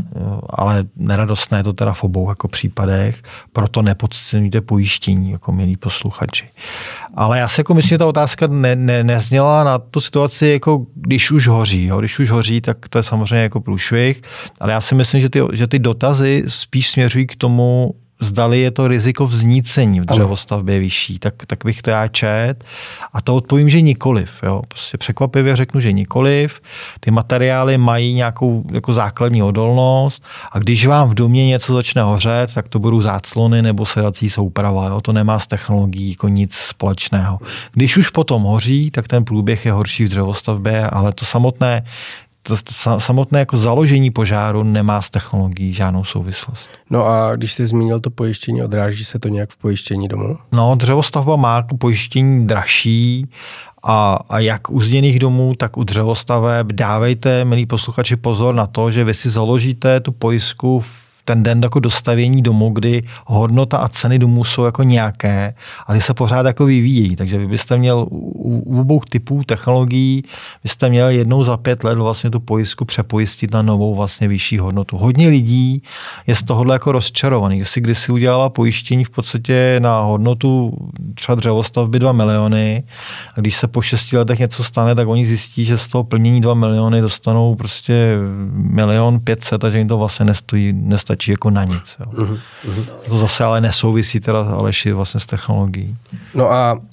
ale neradostné je to teda v obou jako případech, proto nepodceňujte pojištění, jako milí posluchači. Ale já si jako myslím, že ta otázka ne, ne, nezněla na tu situaci, jako když už hoří. Jo? Když už hoří, tak to je samozřejmě jako průšvih, ale já si myslím, že ty, že ty dotazy spíš směřují k tomu, zdali je to riziko vznícení v dřevostavbě vyšší, tak, tak bych to já čet. A to odpovím, že nikoliv. Jo. Prostě překvapivě řeknu, že nikoliv. Ty materiály mají nějakou jako základní odolnost a když vám v domě něco začne hořet, tak to budou záclony nebo sedací souprava. Jo. To nemá s technologií jako nic společného. Když už potom hoří, tak ten průběh je horší v dřevostavbě, ale to samotné To samotné jako založení požáru nemá s technologií žádnou souvislost. No a když jste zmínil to pojištění, odráží se to nějak v pojištění domu? No, dřevostavba má pojištění dražší a, a jak u zděných domů, tak u dřevostaveb dávejte, milí posluchači, pozor na to, že vy si založíte tu pojistku v ten den jako dostavění domu, kdy hodnota a ceny domů jsou jako nějaké a ty se pořád jako vyvíjí. Takže vy byste měl u, u obou typů technologií, byste měl jednou za pět let vlastně tu pojistku přepojistit na novou vlastně vyšší hodnotu. Hodně lidí je z tohohle jako rozčarovaný. Když si kdysi udělala pojištění v podstatě na hodnotu třeba dřevostavby dva miliony a když se po šesti letech něco stane, tak oni zjistí, že z toho plnění dva miliony dostanou prostě milion pětset a že jim to vlastně nestojí, nestačí jako na nic. Jo. Uh-huh, uh-huh. To zase ale nesouvisí teda Aleši vlastně s technologií. No a uh,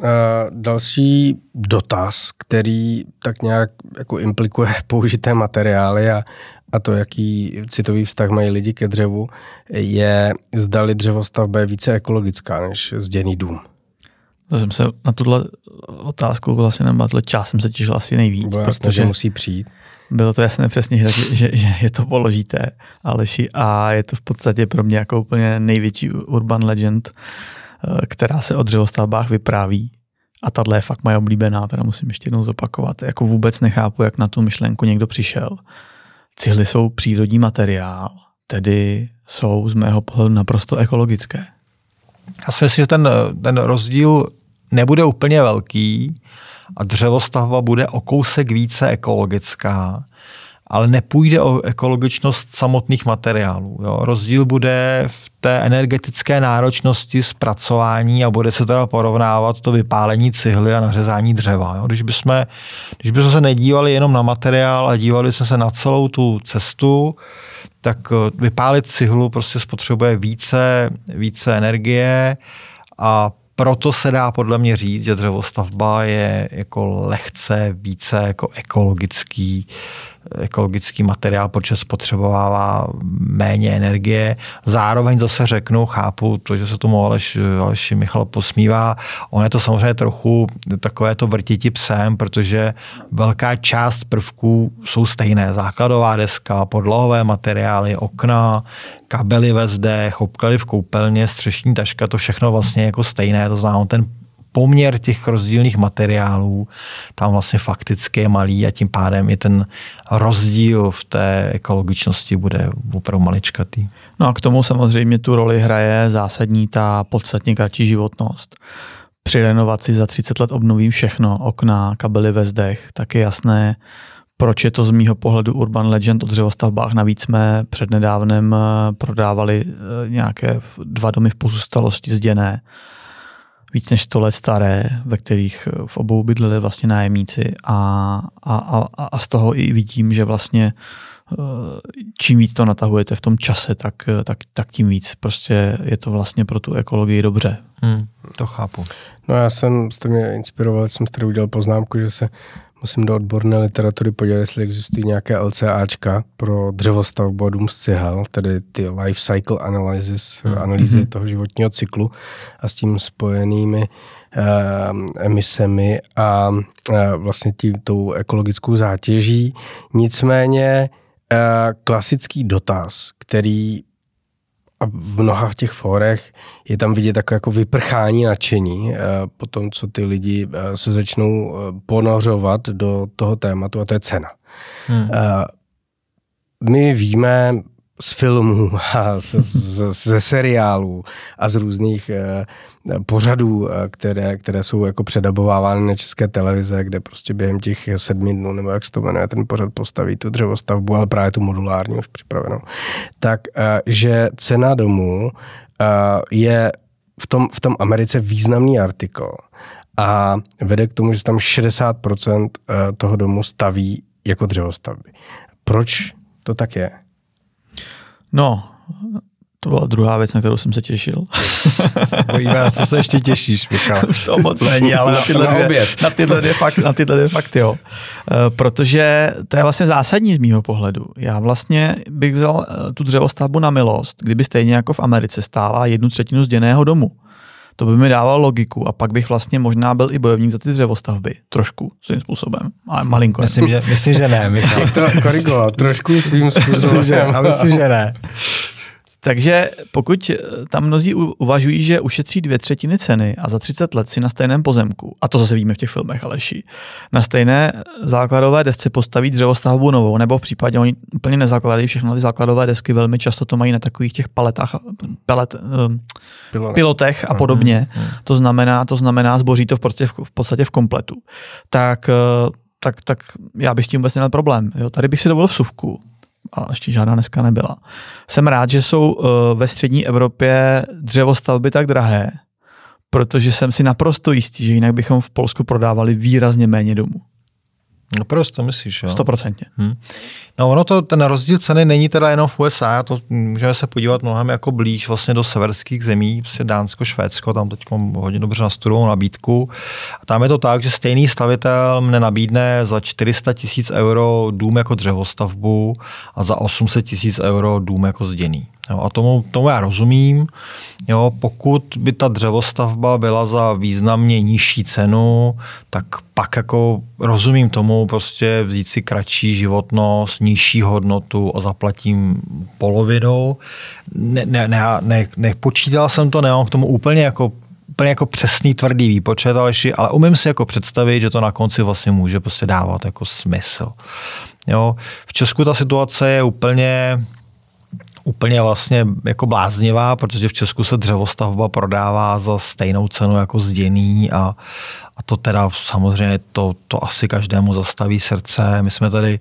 další dotaz, který tak nějak jako implikuje použité materiály a, a to, jaký citový vztah mají lidi ke dřevu, je, zdali dřevostavba je více ekologická než zděný dům. To jsem se na tuhle otázku vlastně nebo na tuhle část jsem se těšil asi nejvíc. Bylo jasné, že musí přijít. Bylo to jasné přesně, že, že, že je to položité, Aleši, a je to v podstatě pro mě jako úplně největší urban legend, která se o dřevostavbách vypráví. A tahle je fakt moje oblíbená, teda musím ještě jednou zopakovat. Jako vůbec nechápu, jak na tu myšlenku někdo přišel. Cihly jsou přírodní materiál, tedy jsou z mého pohledu naprosto ekologické. Já si myslím, že ten, ten rozdíl nebude úplně velký a dřevostavba bude o kousek více ekologická, ale nepůjde o ekologičnost samotných materiálů. Jo. Rozdíl bude v té energetické náročnosti zpracování a bude se teda porovnávat to vypálení cihly a nařezání dřeva. Jo. Když bychom, když bychom se nedívali jenom na materiál a dívali jsme se na celou tu cestu, tak vypálit cihlu prostě spotřebuje více, více energie a proto se dá podle mě říct, že dřevostavba je jako lehce více jako ekologický ekologický materiál, protože spotřebovává méně energie. Zároveň zase řeknu, chápu to, že se tomu Aleš, Aleš Michal posmívá. On je to samozřejmě trochu takové to vrtěti psem, protože velká část prvků jsou stejné. Základová deska, podlohové materiály, okna, kabely ve zdech, obklady v koupelně, střešní taška, to všechno vlastně jako stejné. To znamená, ten poměr těch rozdílných materiálů tam vlastně fakticky je malý a tím pádem i ten rozdíl v té ekologičnosti bude opravdu maličkatý. No a k tomu samozřejmě tu roli hraje zásadní ta podstatně kratší životnost. Při renovaci za třicet let obnovím všechno, okna, kabely ve zdech, tak je jasné, proč je to z mýho pohledu urban legend o dřevostavbách. Navíc jsme přednedávnem prodávali nějaké dva domy v pozůstalosti zděné, víc než sto let staré, ve kterých v obou bydleli vlastně nájemníci a, a, a, a z toho i vidím, že vlastně čím víc to natahujete v tom čase, tak, tak, tak tím víc prostě je to vlastně pro tu ekologii dobře. Hmm, to chápu. No já jsem, jste mě inspiroval, jsem tady udělal poznámku, že se musím do odborné literatury podívat, jestli existují nějaké LCAčka pro dřevostavbu a dům z cihel, tedy ty life cycle analysis, mm. analýzy mm-hmm. toho životního cyklu a s tím spojenými uh, emisemi a uh, vlastně tím, tou ekologickou zátěží. Nicméně uh, klasický dotaz, který a v mnoha těch fórech je tam vidět takové jako vyprchání nadšení po tom, co ty lidi se začnou ponořovat do toho tématu, a to je cena. Hmm. My víme z filmů a ze, ze seriálů a z různých pořadů, které, které jsou jako předabovávány na České televize, kde prostě během těch sedmi dnů, nebo jak se to jmenuje, ten pořad postaví tu dřevostavbu, ale právě tu modulární už připravenou. Tak, že cena domu je v tom, v tom Americe významný artikl a vede k tomu, že tam šedesát procent toho domu staví jako dřevostavby. Proč to tak je? No, to byla druhá věc, na kterou jsem se těšil. Bojíme, na co se ještě těšíš, Michal? Už to moc není, ale na tyhle, na dvě, na tyhle, dvě fakt, na tyhle dvě fakt, jo. Protože to je vlastně zásadní z mýho pohledu. Já vlastně bych vzal tu dřevostavbu na milost, kdyby stejně jako v Americe stála jednu třetinu zděného domu. To by mi dávalo logiku a pak bych vlastně možná byl i bojovník za ty dřevostavby. Trošku svým způsobem, ale malinko. Myslím, že, myslím, že ne, Michal. Jak to korigovat? Trošku svým způsobem. Myslím, že, a myslím, že ne. Takže pokud tam mnozí uvažují, že ušetří dvě třetiny ceny a za třicet let si na stejném pozemku, a to zase víme v těch filmech, Aleši, na stejné základové desce postaví dřevostavbu novou, nebo v případě oni úplně nezakládají všechno ty základové desky, velmi často to mají na takových těch paletách, pelet, Pilone. pilotech a podobně. Uh-huh. To znamená, to znamená zboří to v podstatě v, v, podstatě v kompletu. Tak, tak, tak já bych s tím vůbec neměl problém. Jo, tady bych si dovolil vsuvku. A ještě žádná dneska nebyla. Jsem rád, že jsou uh, ve střední Evropě dřevostavby tak drahé, protože jsem si naprosto jistý, že jinak bychom v Polsku prodávali výrazně méně domů. No prostě myslíš, jo? Stoprocentně. Hmm. No ono to, ten rozdíl ceny není teda jenom v U S A, to můžeme se podívat mnohem jako blíž vlastně do severských zemí, prostě Dánsko, Švédsko, tam teď mám hodně dobře nastudovanou nabídku. A tam je to tak, že stejný stavitel mne nabídne za čtyři sta tisíc euro dům jako dřevostavbu a za osm set tisíc euro dům jako zděný. Jo, a tomu, tomu já rozumím. Jo, pokud by ta dřevostavba byla za významně nižší cenu, tak pak jako rozumím tomu prostě vzít si kratší životnost, nižší hodnotu a zaplatím polovinou. Ne, ne, ne, ne, nepočítal jsem to, nemám k tomu úplně jako úplně jako přesný tvrdý výpočet, ale, ale umím si jako představit, že to na konci vlastně může prostě dávat jako smysl. Jo, v Česku ta situace je úplně úplně vlastně jako bláznivá, protože v Česku se dřevostavba prodává za stejnou cenu jako zděný a, a to teda samozřejmě to, to asi každému zastaví srdce. My jsme tady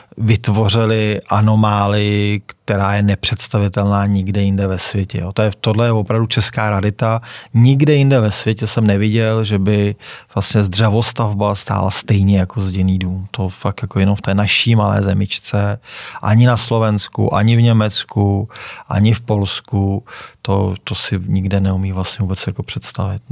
vytvořili anomálii, která je nepředstavitelná nikde jinde ve světě. Jo. To je, tohle je opravdu česká rarita. Nikde jinde ve světě jsem neviděl, že by vlastně dřevostavba stála stejně jako zděný dům. To fakt jako jenom v té naší malé zemičce. Ani na Slovensku, ani v Německu, ani v Polsku. To, to si nikde neumí vlastně vůbec jako představit. No.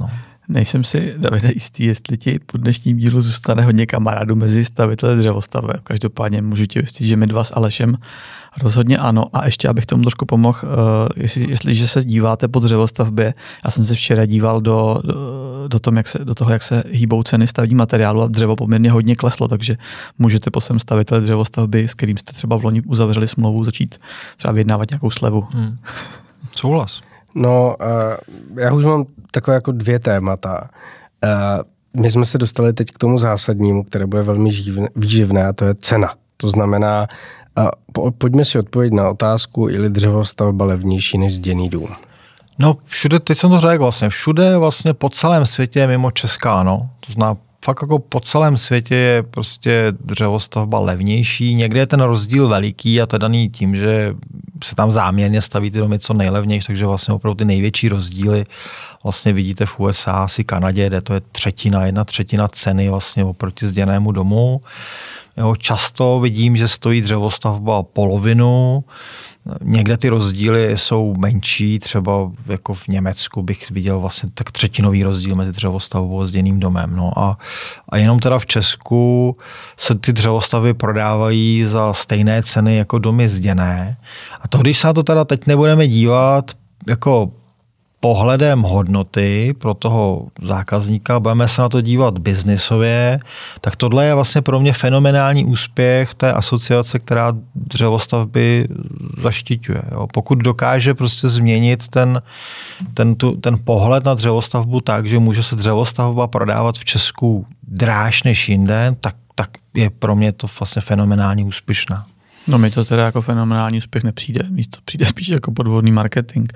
Nejsem si, Davide, jistý, jestli ti po dnešním dílu zůstane hodně kamarádů mezi staviteli dřevostaveb. Každopádně můžu ti ujistit, že my dva s Alešem rozhodně ano. A ještě, abych tomu trošku pomohl, jestli, jestliže se díváte po dřevostavbě, já jsem se včera díval do, do, do, tom, jak se, do toho, jak se hýbou ceny stavební materiálu a dřevo poměrně hodně kleslo, takže můžete po svém staviteli dřevostavby, s kterým jste třeba v loni uzavřeli smlouvu, začít třeba vyjednávat nějakou slevu. Hmm. Souhlas. No, uh, já už mám takové jako dvě témata. Uh, my jsme se dostali teď k tomu zásadnímu, které bude velmi živne, výživné, a to je cena. To znamená, uh, po, pojďme si odpovědět na otázku, je-li dřevostavba levnější než zděný dům. No všude, teď jsem to řekl vlastně, všude vlastně po celém světě mimo Česka, ano. To znamená, fakt jako po celém světě je prostě dřevostavba levnější. Někde je ten rozdíl veliký a to je daný tím, že se tam záměrně staví ty domy co nejlevnější, takže vlastně opravdu ty největší rozdíly vlastně vidíte v U S A, asi Kanadě, kde to je třetina, jedna třetina ceny vlastně oproti zděnému domu. Jo, často vidím, že stojí dřevostavba polovinu. Někde ty rozdíly jsou menší, třeba jako v Německu bych viděl vlastně tak třetinový rozdíl mezi dřevostavbou a zděným domem. No a, a jenom teda v Česku se ty dřevostavby prodávají za stejné ceny jako domy zděné. A to, když se na to teda teď nebudeme dívat jako pohledem hodnoty pro toho zákazníka, budeme se na to dívat biznisově, tak tohle je vlastně pro mě fenomenální úspěch té asociace, která dřevostavby zaštiťuje. Jo. Pokud dokáže prostě změnit ten, ten, tu, ten pohled na dřevostavbu tak, že může se dřevostavba prodávat v Česku dráž než jinde, tak, tak je pro mě to vlastně fenomenálně úspěšná. No mi to teda jako fenomenální úspěch nepřijde. Místo přijde spíš jako podvodný marketing.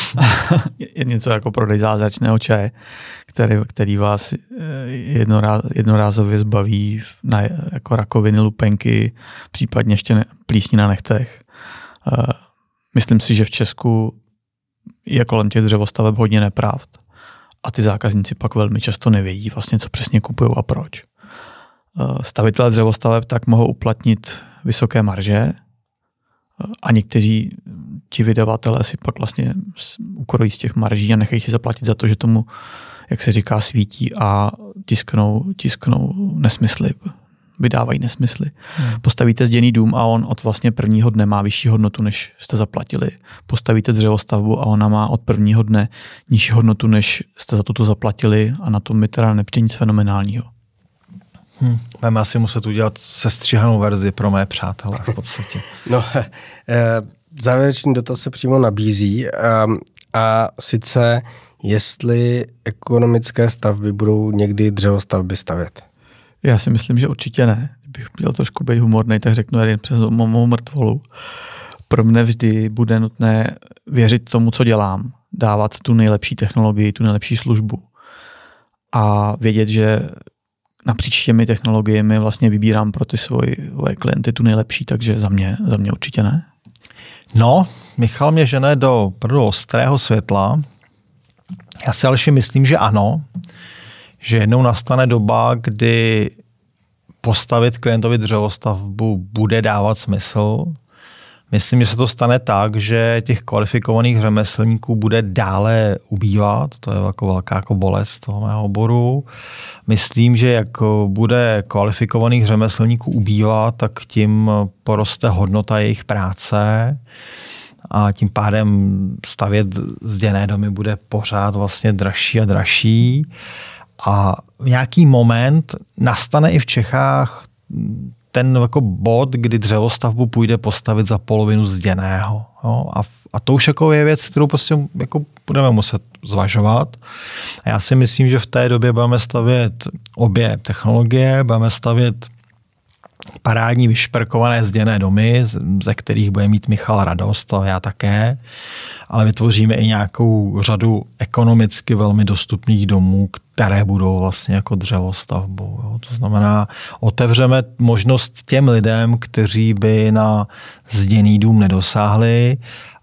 Je něco jako prodej zázračného čaje, který, který vás jednoráz, jednorázově zbaví na jako rakoviny, lupenky, případně ještě ne, plísní na nechtech. Myslím si, že v Česku je kolem těch dřevostaveb hodně nepravd a ty zákazníci pak velmi často nevědí vlastně, co přesně kupují a proč. Stavitelé dřevostaveb tak mohou uplatnit vysoké marže a někteří ti vydavatelé si pak vlastně ukrojí z těch marží a nechají si zaplatit za to, že tomu, jak se říká, svítí a tisknou, tisknou nesmysly, vydávají nesmysly. Hmm. Postavíte zděný dům a on od vlastně prvního dne má vyšší hodnotu, než jste zaplatili. Postavíte dřevostavbu a ona má od prvního dne nižší hodnotu, než jste za toto zaplatili a na tom mi teda nepřijde nic fenomenálního. Hmm. Budeme asi muset udělat sestříhanou verzi pro mé přátelé v podstatě. No, závěrečný dotaz se přímo nabízí a, a sice, jestli ekonomické stavby budou někdy dřevostavby stavět. Já si myslím, že určitě ne. Kdybych měl trošku být humornej, tak řeknu jen přes mou mrtvolu. Pro mne vždy bude nutné věřit tomu, co dělám, dávat tu nejlepší technologii, tu nejlepší službu a vědět, že napříč těmi technologiemi vlastně vybírám pro ty svoje klienty tu nejlepší, takže za mě, za mě určitě ne. No, Michal mě žene do opravdu ostrého světla. Já si ale myslím, že ano, že jednou nastane doba, kdy postavit klientovi dřevostavbu bude dávat smysl. Myslím, že se to stane tak, že těch kvalifikovaných řemeslníků bude dále ubývat. To je jako velká jako bolest toho mého oboru. Myslím, že jak bude kvalifikovaných řemeslníků ubývat, tak tím poroste hodnota jejich práce a tím pádem stavět zděné domy bude pořád vlastně dražší a dražší. A v nějaký moment nastane i v Čechách ten jako bod, kdy dřevostavbu půjde postavit za polovinu zděného. Jo? A, a to už jako je věc, kterou prostě jako budeme muset zvažovat. A já si myslím, že v té době budeme stavět obě technologie, budeme stavět parádní vyšperkované zděné domy, ze kterých bude mít Michal radost a já také, ale vytvoříme i nějakou řadu ekonomicky velmi dostupných domů, které budou vlastně jako dřevostavbou. Jo. To znamená, otevřeme možnost těm lidem, kteří by na zděný dům nedosáhli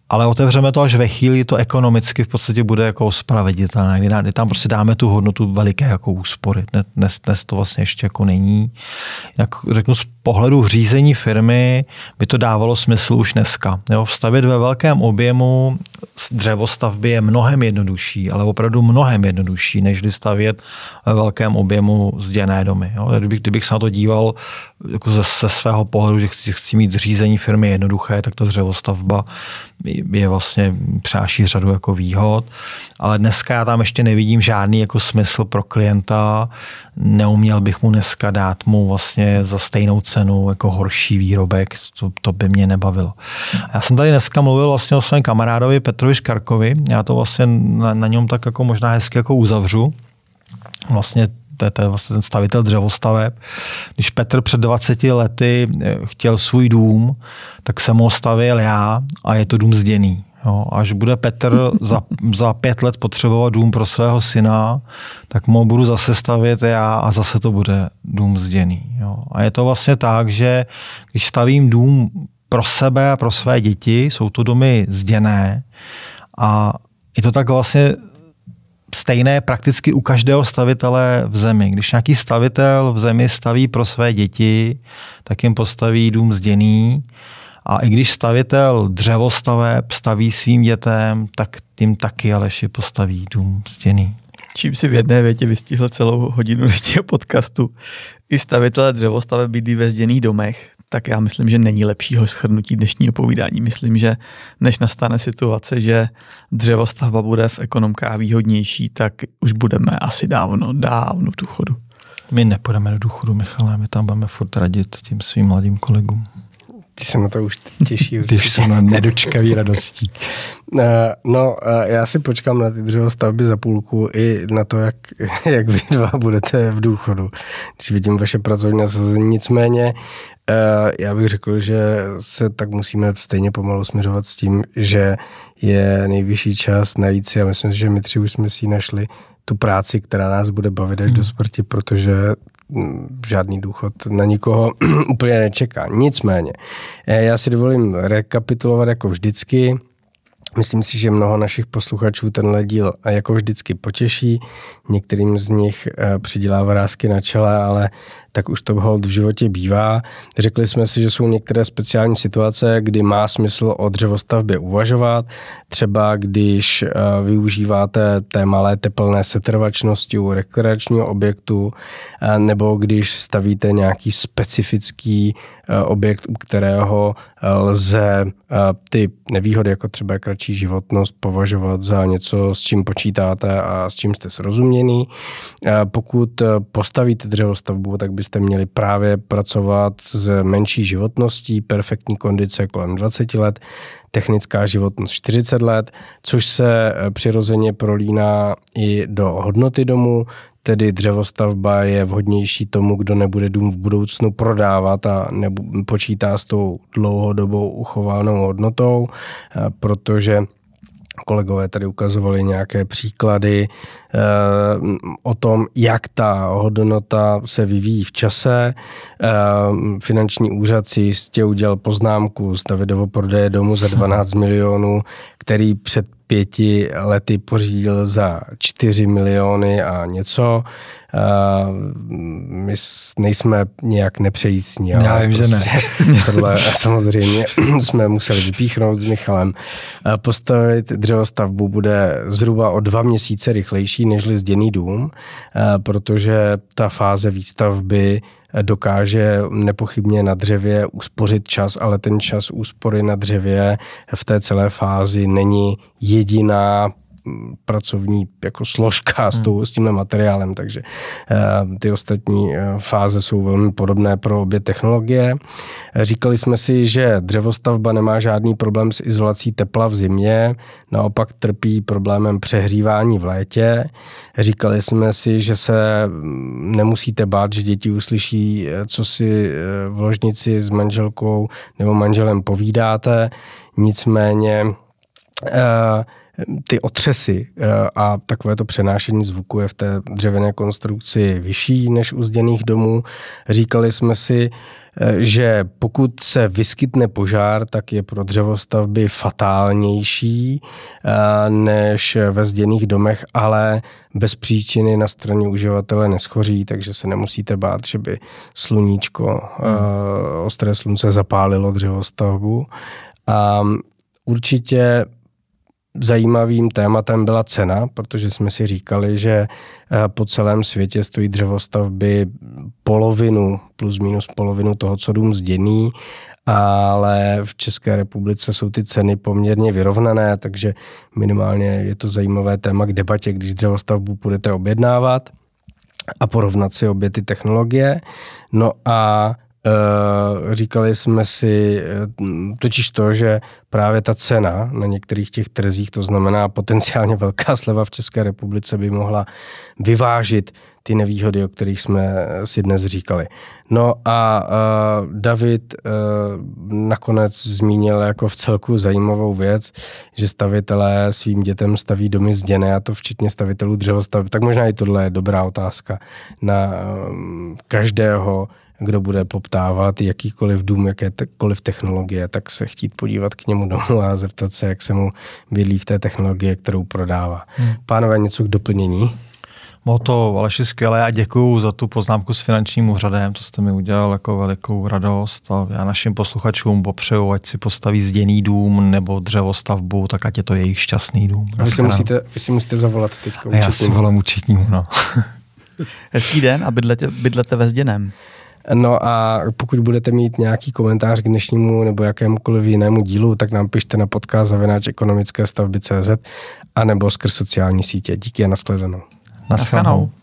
ale otevřeme to až ve chvíli, to ekonomicky v podstatě bude jako ospravedlitelné, kdy, kdy tam prostě dáme tu hodnotu veliké jako úspory. Dnes, dnes to vlastně ještě jako není. Jak řeknu, z pohledu řízení firmy by to dávalo smysl už dneska. Jo, vstavit ve velkém objemu dřevostavby je mnohem jednodušší, ale opravdu mnohem jednodušší, než stavět ve velkém objemu zděné domy. Jo. Kdybych, kdybych se na to díval jako ze, ze svého pohledu, že chci, chci mít řízení firmy jednoduché, tak ta dřevostavba je vlastně přináší řadu jako výhod, ale dneska já tam ještě nevidím žádný jako smysl pro klienta, neuměl bych mu dneska dát mu vlastně za stejnou cenu jako horší výrobek, to, to by mě nebavilo. Já jsem tady dneska mluvil vlastně o svém kamarádovi Petrovi Škarkovi, já to vlastně na, na něm tak jako možná hezky jako uzavřu, vlastně to je, to je vlastně ten stavitel dřevostaveb. Když Petr před dvaceti lety chtěl svůj dům, tak jsem ho stavěl já a je to dům zděný. Jo, až bude Petr za, za pět let potřebovat dům pro svého syna, tak mu budu zase stavět já a zase to bude dům zděný. Jo. A je to vlastně tak, že když stavím dům pro sebe a pro své děti, jsou to domy zděné a je to tak vlastně stejné prakticky u každého stavitele v zemi. Když nějaký stavitel v zemi staví pro své děti, tak jim postaví dům zděný. A i když stavitel dřevostaveb staví svým dětem, tak tím taky Aleši postaví dům zděný. Čím si v jedné větě vystihl celou hodinu dnešního podcastu. I stavitelé dřevostaveb bydlí ve zděných domech, tak já myslím, že není lepšího shrnutí dnešního povídání. Myslím, že než nastane situace, že dřevostavba bude v ekonomkách výhodnější, tak už budeme asi dávno, dávno v důchodu. My nepůjdeme do důchodu, Michale, my tam budeme furt radit tím svým mladým kolegům. Ty se na to už těší. Ty už jsou na nedočkavý radostí. No, já si počkám na ty dřevostavby za půlku i na to, jak, jak vy dva budete v důchodu, když vidím vaše pracovní nasazení. Nicméně já bych řekl, že se tak musíme stejně pomalu směřovat s tím, že je nejvyšší čas najít si, a myslím, že my tři už jsme si našli tu práci, která nás bude bavit až do smrti, protože žádný důchod na nikoho úplně nečeká. Nicméně, já si dovolím rekapitulovat jako vždycky. Myslím si, že mnoho našich posluchačů tenhle díl jako vždycky potěší. Některým z nich přidělá vrásky na čele, ale tak už to hold v životě bývá. Řekli jsme si, že jsou některé speciální situace, kdy má smysl o dřevostavbě uvažovat. Třeba když využíváte té malé teplné setrvačnosti u rekreačního objektu, nebo když stavíte nějaký specifický objekt, u kterého lze ty nevýhody, jako třeba kratší životnost, považovat za něco, s čím počítáte a s čím jste srozuměný. Pokud postavíte dřevostavbu, tak byste měli právě pracovat s menší životností, perfektní kondice kolem dvacet let, technická životnost čtyřicet let, což se přirozeně prolíná i do hodnoty domu, tedy dřevostavba je vhodnější tomu, kdo nebude dům v budoucnu prodávat a nebu- počítá s tou dlouhodobou uchovanou hodnotou, protože kolegové tady ukazovali nějaké příklady eh, o tom, jak ta hodnota se vyvíjí v čase. Eh, finanční úřad si jistě udělal poznámku z Davidovo prodeje domu za dvanáct milionů, který před pěti lety pořídil za čtyři miliony a něco. Uh, my nejsme nějak nepřejícní. Já vím, prostě že ne. Tohle samozřejmě jsme museli vypíchnout s Michalem. Uh, postavit dřevostavbu bude zhruba o dva měsíce rychlejší nežli zděný dům, uh, protože ta fáze výstavby dokáže nepochybně na dřevě uspořit čas, ale ten čas úspory na dřevě v té celé fázi není jediná pracovní jako složka s, tou, s tímhle materiálem, takže uh, ty ostatní uh, fáze jsou velmi podobné pro obě technologie. Říkali jsme si, že dřevostavba nemá žádný problém s izolací tepla v zimě, naopak trpí problémem přehřívání v létě. Říkali jsme si, že se nemusíte bát, že děti uslyší, co si v ložnici s manželkou nebo manželem povídáte, nicméně uh, ty otřesy a takové to přenášení zvuku je v té dřevěné konstrukci vyšší než u zděných domů. Říkali jsme si, že pokud se vyskytne požár, tak je pro dřevostavby fatálnější než ve zděných domech, ale bez příčiny na straně uživatele neschoří, takže se nemusíte bát, že by sluníčko, hmm. ostré slunce zapálilo dřevostavbu. A určitě zajímavým tématem byla cena, protože jsme si říkali, že po celém světě stojí dřevostavby polovinu, plus minus polovinu toho, co dům zděný, ale v České republice jsou ty ceny poměrně vyrovnané, takže minimálně je to zajímavé téma k debatě, když dřevostavbu budete objednávat a porovnat si obě ty technologie. No a Uh, říkali jsme si totiž to, že právě ta cena na některých těch trzích, to znamená potenciálně velká sleva v České republice, by mohla vyvážit ty nevýhody, o kterých jsme si dnes říkali. No a uh, David uh, nakonec zmínil jako v celku zajímavou věc, že stavitelé svým dětem staví domy zděné, a to včetně stavitelů dřevostavby. Tak možná i tohle je dobrá otázka na um, každého, kdo bude poptávat jakýkoliv dům, jakékoliv technologie, tak se chtít podívat k němu domů a zeptat se, jak se mu bydlí v té technologie, kterou prodává. Hmm. Pánové, něco k doplnění? Bylo to, Aleši, skvělé a děkuju za tu poznámku s finančním úřadem, to jste mi udělal jako velikou radost a já našim posluchačům popřeju, ať si postaví zděný dům nebo dřevostavbu, tak ať je to jejich šťastný dům. Vy si, musíte, vy si musíte zavolat teďka účetnímu. Já si volám účetnímu, no. Hezký den a bydlete, bydlete ve zděném. No a pokud budete mít nějaký komentář k dnešnímu nebo jakémukoliv jinému dílu, tak nám pište na podcast zavináč ekonomické stavby tečka cé zet a nebo skrz sociální sítě. Díky a nashledanou. Naschledanou.